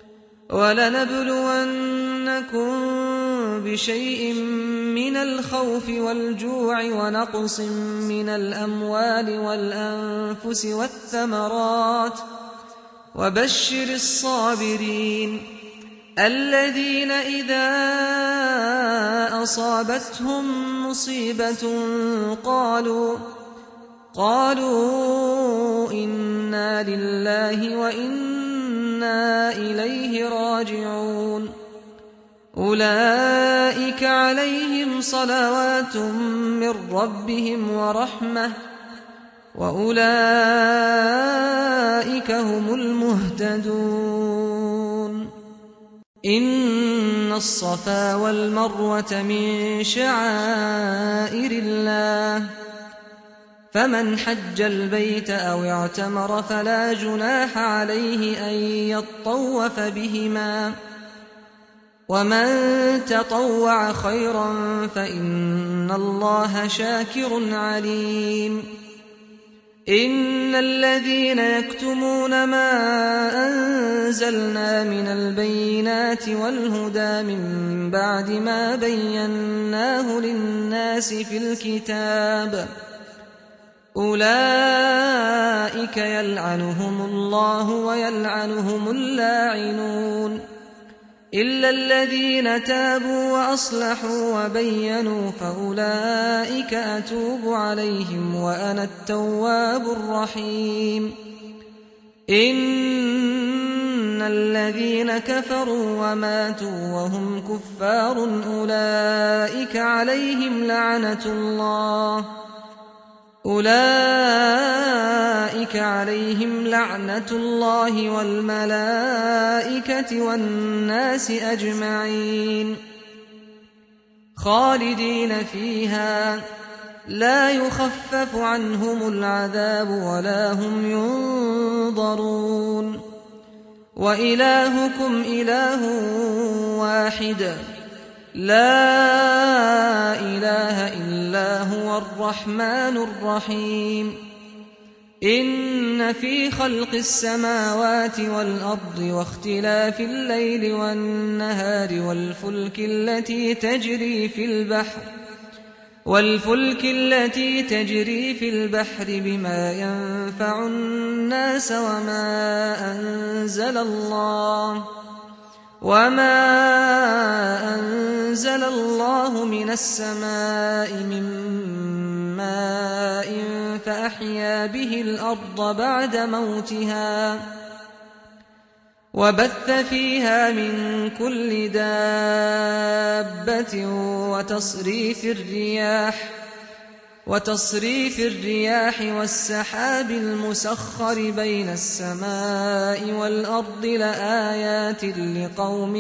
ولنبلونكم بشيء من الخوف والجوع ونقص من الأموال والأنفس والثمرات وبشر الصابرين الذين إذا أصابتهم مصيبة قالوا إنا لله وإنا إليه راجعون أولئك عليهم صلوات من ربهم ورحمة وأولئك هم المهتدون إن الصفا والمروة من شعائر الله فمن حج البيت أو اعتمر فلا جناح عليه أن يطوف بهما ومن تطوع خيرا فإن الله شاكر عليم إن الذين يكتمون ما أنزلنا من البينات والهدى من بعد ما بيناه للناس في الكتاب أولئك يلعنهم الله ويلعنهم اللاعنون إلا الذين تابوا وأصلحوا وبينوا فأولئك أتوب عليهم وأنا التواب الرحيم إن الذين كفروا وماتوا وهم كفار أولئك عليهم لعنة الله والملائكة والناس أجمعين خالدين فيها لا يخفف عنهم العذاب ولا هم ينظرون وإلهكم إله واحد لا إله إلا هو الرحمن الرحيم إن في خلق السماوات والأرض واختلاف الليل والنهار والفلك التي تجري في البحر بما ينفع الناس وما أنزل الله من السماء من ماء فأحيا به الأرض بعد موتها وبث فيها من كل دابة وتصريف الرياح والسحاب المسخر بين السماء والأرض لآيات لقوم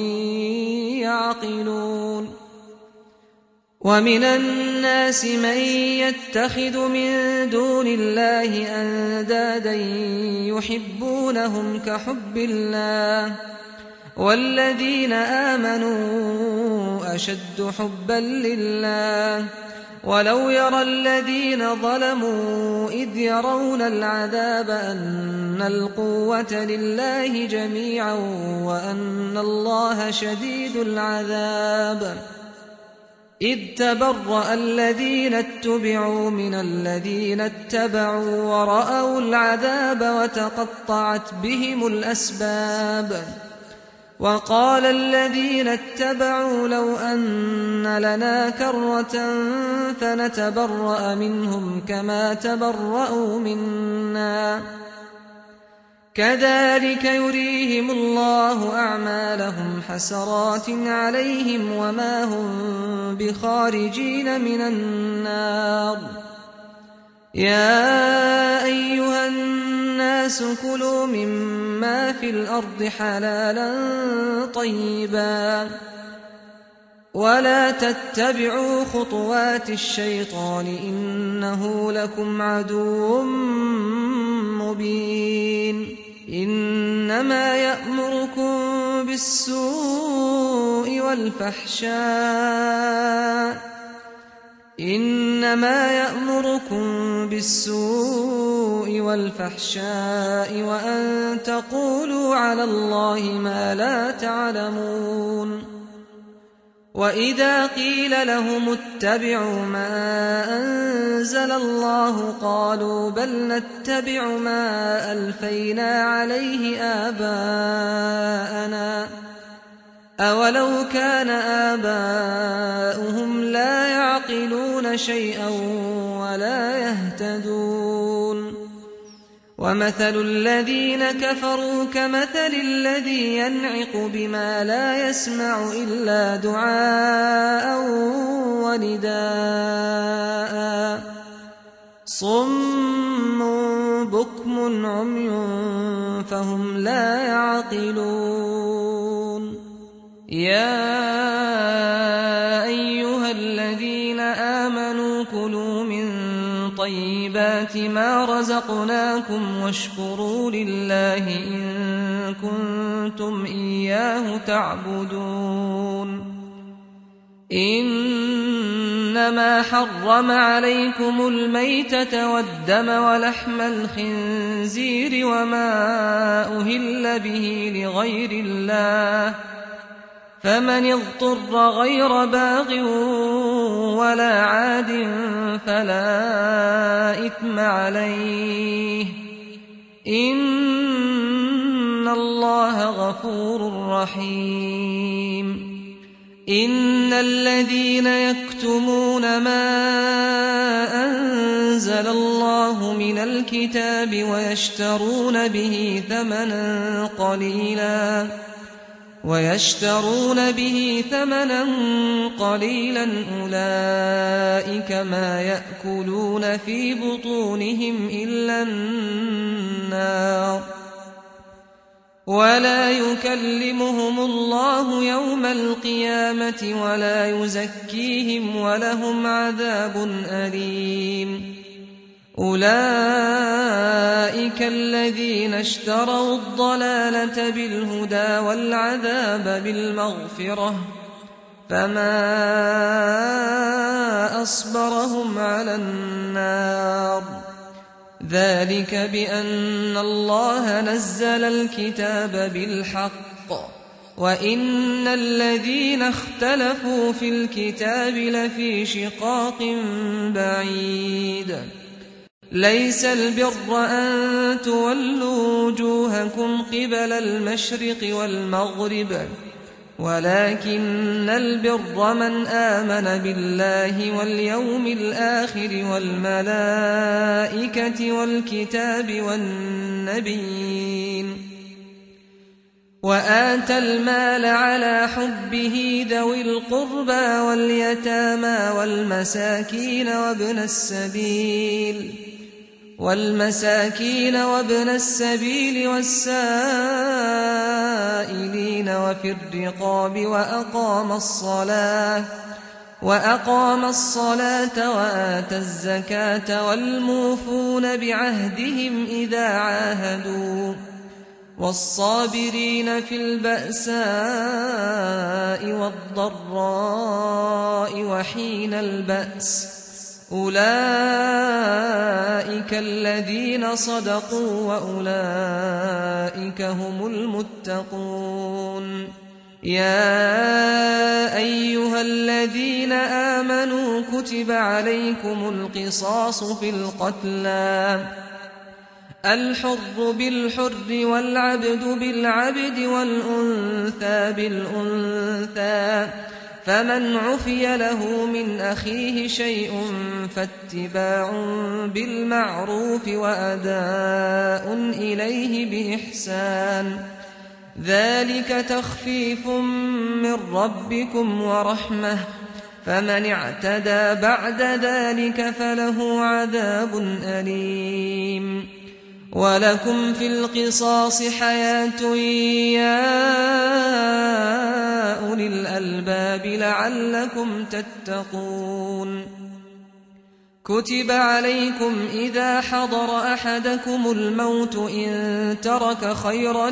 يعقلون ومن الناس من يتخذ من دون الله أندادا يحبونهم كحب الله والذين آمنوا أشد حبا لله ولو يرى الذين ظلموا إذ يرون العذاب أن القوة لله جميعا وأن الله شديد العذاب إذ تبرأ الذين اتبعوا من الذين اتبعوا ورأوا العذاب وتقطعت بهم الأسباب وقال الذين اتبعوا لو أن لنا كرة فنتبرأ منهم كما تبرأوا منا كذلك يريهم الله أعمالهم حسرات عليهم وما هم بخارجين من النار يا أيها الناس كلوا مما في الأرض حلالا طيبا ولا تتبعوا خطوات الشيطان إنه لكم عدو مبين إنما يأمركم بالسوء والفحشاء وأن تقولوا على الله ما لا تعلمون وإذا قيل لهم اتبعوا ما أنزل الله قالوا بل نتبع ما ألفينا عليه آباءنا أولو كان آباؤهم لا يعقلون شيئا ولا يهتدون ومثل الذين كفروا كمثل الذي ينعق بما لا يسمع إلا دعاء ونداء صم بكم عمي فهم لا يعقلون يا أيها الذين آمنوا كلوا من طيبات ما رزقناكم واشكروا لله إن كنتم إياه تعبدون إنما حرم عليكم الميتة والدم ولحم الخنزير وما أهل به لغير الله فمن اضطر غير باغ ولا عاد فلا إثم عليه إن الله غفور رحيم إن الذين يكتمون ما أنزل الله من الكتاب ويشترون به ثمنا قليلا أولئك ما يأكلون في بطونهم إلا النار ولا يكلمهم الله يوم القيامة ولا يزكيهم ولهم عذاب أليم أولئك الذين اشتروا الضلالة بالهدى والعذاب بالمغفرة فما أصبرهم على النار ذلك بأن الله نزل الكتاب بالحق وإن الذين اختلفوا في الكتاب لفي شقاق بعيد ليس البر أن تولوا وجوهكم قبل المشرق والمغرب ولكن البر من آمن بالله واليوم الآخر والملائكة والكتاب والنبيين وآتى المال على حبه ذوي القربى واليتامى والمساكين وابن السبيل والسائلين وفي الرقاب وأقام الصلاة وآتى الزكاة والموفون بعهدهم إذا عاهدوا والصابرين في البأساء والضراء وحين البأس أولئك الذين صدقوا وأولئك هم المتقون يا أيها الذين آمنوا كتب عليكم القصاص في القتلى الحر بالحر والعبد بالعبد والأنثى بالأنثى فمن عفي له من أخيه شيء فاتباع بالمعروف وأداء إليه بإحسان ذلك تخفيف من ربكم ورحمة فمن اعتدى بعد ذلك فله عذاب أليم ولكم في القصاص حياة يا أولي الألباب لعلكم تتقون كتب عليكم إذا حضر أحدكم الموت إن ترك خيرا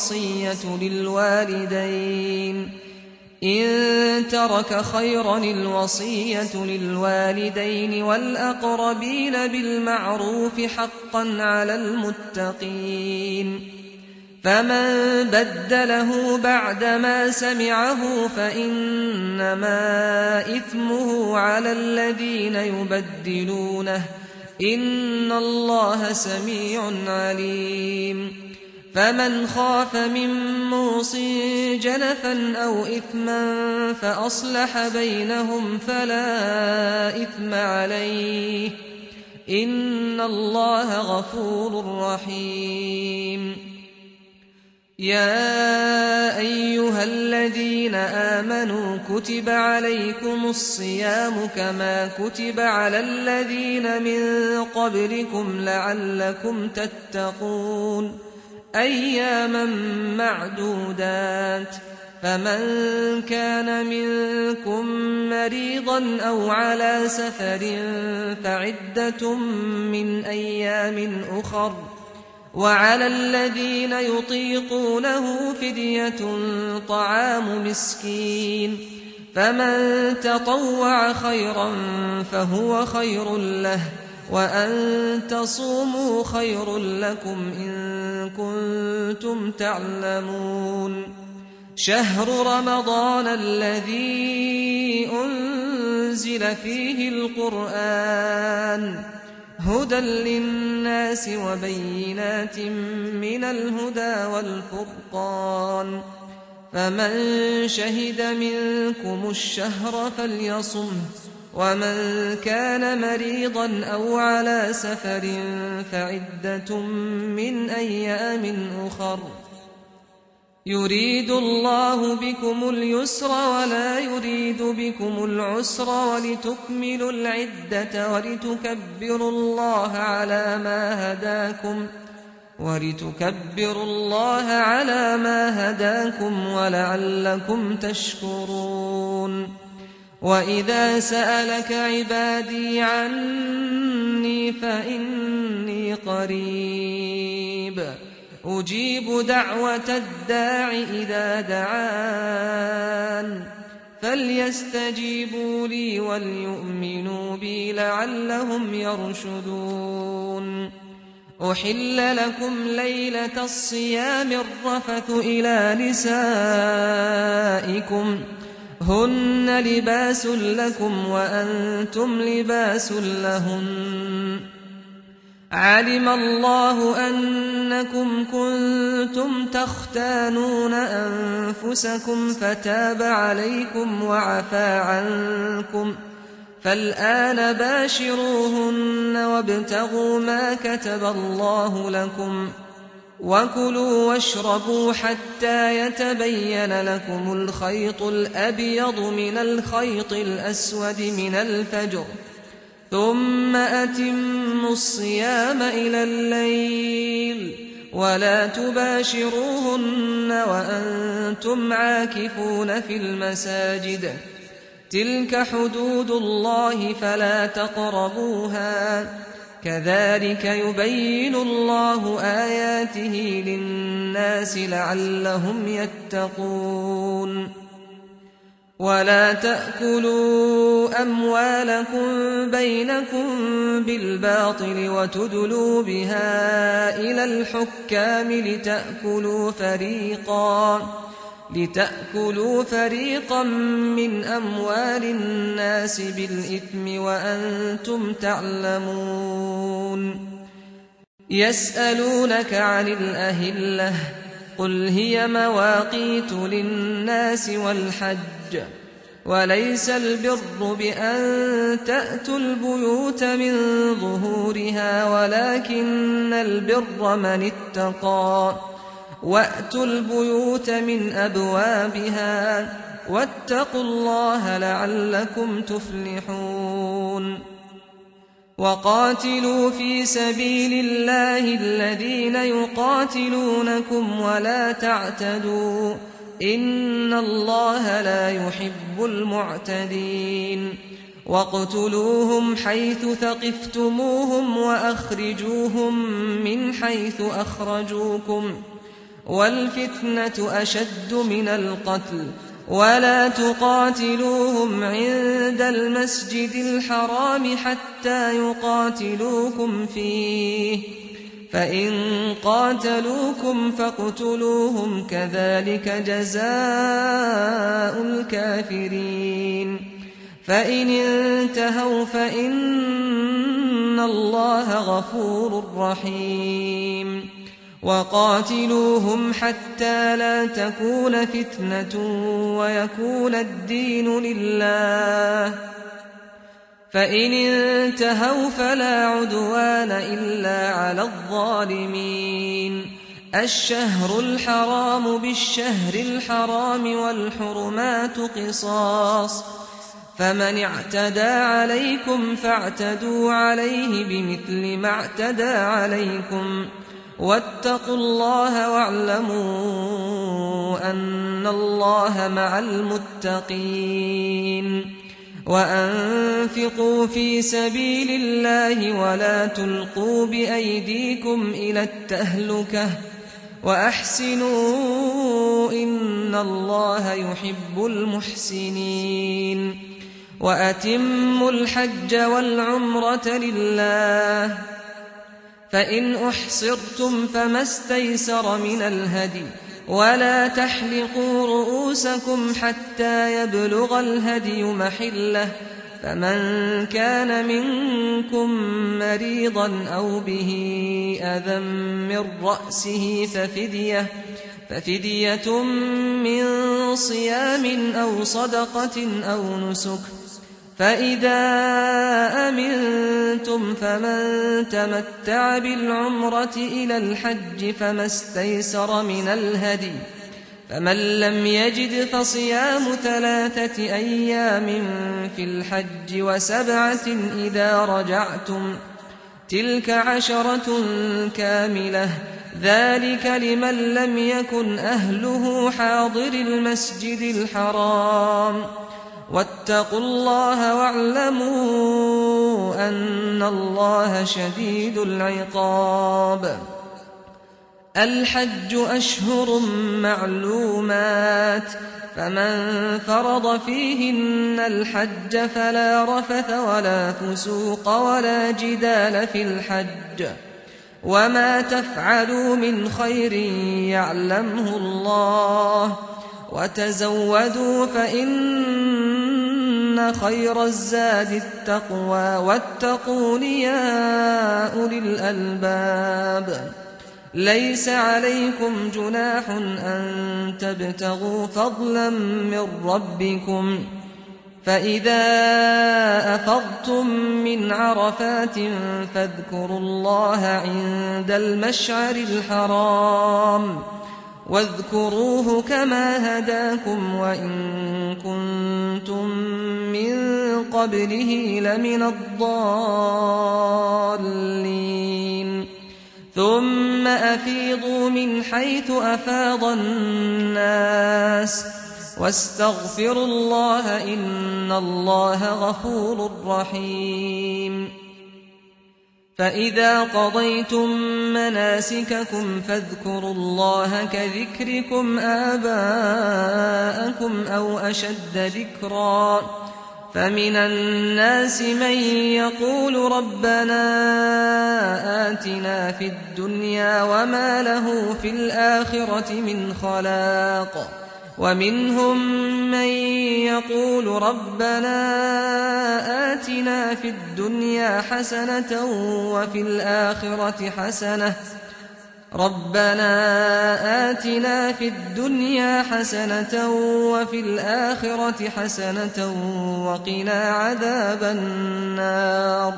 الوصية للوالدين والأقربين بالمعروف حقا على المتقين فمن بدله بعدما سمعه فإنما إثمه على الذين يبدلونه إن الله سميع عليم فمن خاف من موص جنفا أو إثما فأصلح بينهم فلا إثم عليه إن الله غفور رحيم يا أيها الذين آمنوا كتب عليكم الصيام كما كتب على الذين من قبلكم لعلكم تتقون أياما معدودات فمن كان منكم مريضا أو على سفر فعدة من أيام أخر، وعلى الذين يطيقونه فدية طعام مسكين، فمن تطوع خيرا فهو خير له، وأن تصوموا خير لكم إن كنتم تعلمون. شهر رمضان الذي أنزل فيه القرآن هدى للناس وبينات من الهدى والفرقان، فمن شهد منكم الشهر فليصمه، ومن كان مريضا أو على سفر فعدة من أيام أخر. يريد الله بكم اليسر ولا يريد بكم العسر، ولتكملوا العدة ولتكبروا الله على ما هداكم ولعلكم تشكرون. وإذا سألك عبادي عني فإني قريب أجيب دعوة الداع إذا دعان، فليستجيبوا لي وليؤمنوا بي لعلهم يرشدون. أحل لكم ليلة الصيام الرفث إلى نسائكم هن لباس لكم وأنتم لباس لهن، علم الله أنكم كنتم تختانون أنفسكم فتاب عليكم وعفى عنكم، فالآن باشروهن وابتغوا ما كتب الله لكم، وكلوا واشربوا حتى يتبين لكم الخيط الأبيض من الخيط الأسود من الفجر، ثم أتموا الصيام إلى الليل، ولا تباشروهن وأنتم عاكفون في المساجد، تلك حدود الله فلا تقربوها، كذلك يبين الله آياته للناس لعلهم يتقون. ولا تأكلوا أموالكم بينكم بالباطل وتدلوا بها إلى الحكام لتأكلوا فريقا من أموال الناس بالإثم وأنتم تعلمون. يسألونك عن الأهلة قل هي مواقيت للناس والحج، وليس البر بأن تأتوا البيوت من ظهورها ولكن البر من اتقى، وأتوا البيوت من أبوابها واتقوا الله لعلكم تفلحون. وقاتلوا في سبيل الله الذين يقاتلونكم ولا تعتدوا إن الله لا يحب المعتدين. واقتلوهم حيث ثقفتموهم وأخرجوهم من حيث أخرجوكم، والفتنة أشد من القتل، ولا تقاتلوهم عند المسجد الحرام حتى يقاتلوكم فيه، فإن قاتلوكم فاقتلوهم كذلك جزاء الكافرين. فإن انتهوا فإن الله غفور رحيم. وقاتلوهم حتى لا تكون فتنة ويكون الدين لله، فإن انتهوا فلا عدوان إلا على الظالمين. الشهر الحرام بالشهر الحرام والحرمات قصاص، فمن اعتدى عليكم فاعتدوا عليه بمثل ما اعتدى عليكم، واتقوا الله واعلموا أن الله مع المتقين وأنفقوا في سبيل الله ولا تلقوا بأيديكم إلى التهلكة وأحسنوا إن الله يحب المحسنين وأتموا الحج والعمرة لله فإن أحصرتم فما استيسر من الهدي ولا تحلقوا رؤوسكم حتى يبلغ الهدي محله فمن كان منكم مريضا أو به أذى من رأسه ففدية من صيام أو صدقة أو نسك فإذا أمنتم فمن تمتع بالعمرة إلى الحج فما استيسر من الهدي فمن لم يجد فصيام 3 أيام في الحج و7 إذا رجعتم تلك 10 كاملة ذلك لمن لم يكن أهله حاضر المسجد الحرام واتقوا الله واعلموا أن الله شديد العقاب الحج أشهر معلومات فمن فرض فيهن الحج فلا رفث ولا فسوق ولا جدال في الحج وما تفعلوا من خير يعلمه الله وتزودوا فإن خير الزاد التقوى واتقون يا أولي الألباب ليس عليكم جناح أن تبتغوا فضلا من ربكم فإذا أفضتم من عرفات فاذكروا الله عند المشعر الحرام واذكروه كما هداكم وإن كنتم من قبله لمن الضالين ثم أفيضوا من حيث أفاض الناس واستغفروا الله إن الله غفور رحيم فإذا قضيتم مناسككم فاذكروا الله كذكركم آباءكم أو أشد ذكرا فمن الناس من يقول ربنا آتنا في الدنيا وما له في الآخرة من خلاق ومنهم من يقول ربنا آتنا في الدنيا حسنة وفي الآخرة حسنة وفي الآخرة حسنة وقنا عذاب النار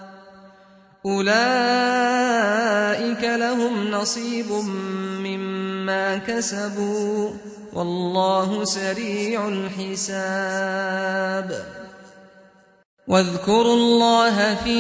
أولئك لهم نصيب مما كسبوا والله سريع الحساب واذكروا الله في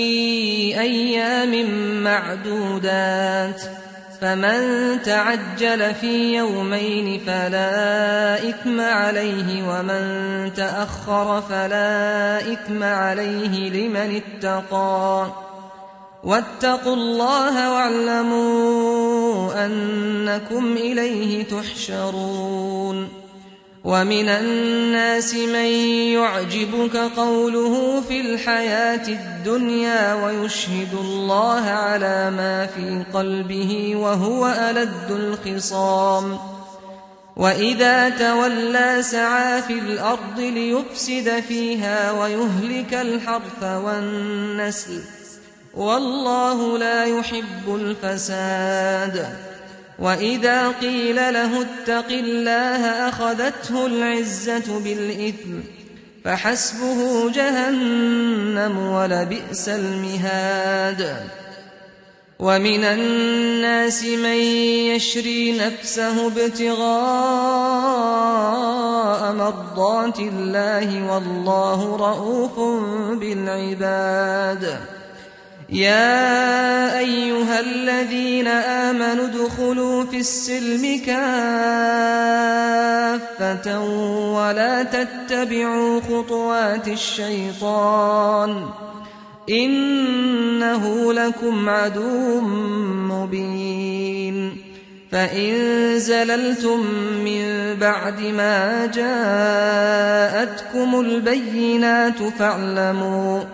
أيام معدودات فمن تعجل في يومين فلا إثم عليه ومن تأخر فلا إثم عليه لمن اتقى واتقوا الله واعلموا أنكم إليه تحشرون ومن الناس من يعجبك قوله في الحياة الدنيا ويشهد الله على ما في قلبه وهو ألد الخصام وإذا تولى سعى في الأرض ليفسد فيها ويهلك الحرث والنسل والله لا يحب الفساد وإذا قيل له اتق الله أخذته العزة بالإثم فحسبه جهنم ولبئس المهاد ومن الناس من يشري نفسه ابتغاء مرضات الله والله رؤوف بالعباد يا أيها الذين آمنوا ادخلوا في السلم كافة ولا تتبعوا خطوات الشيطان إنه لكم عدو مبين فإن زللتم من بعد ما جاءتكم البينات فاعلموا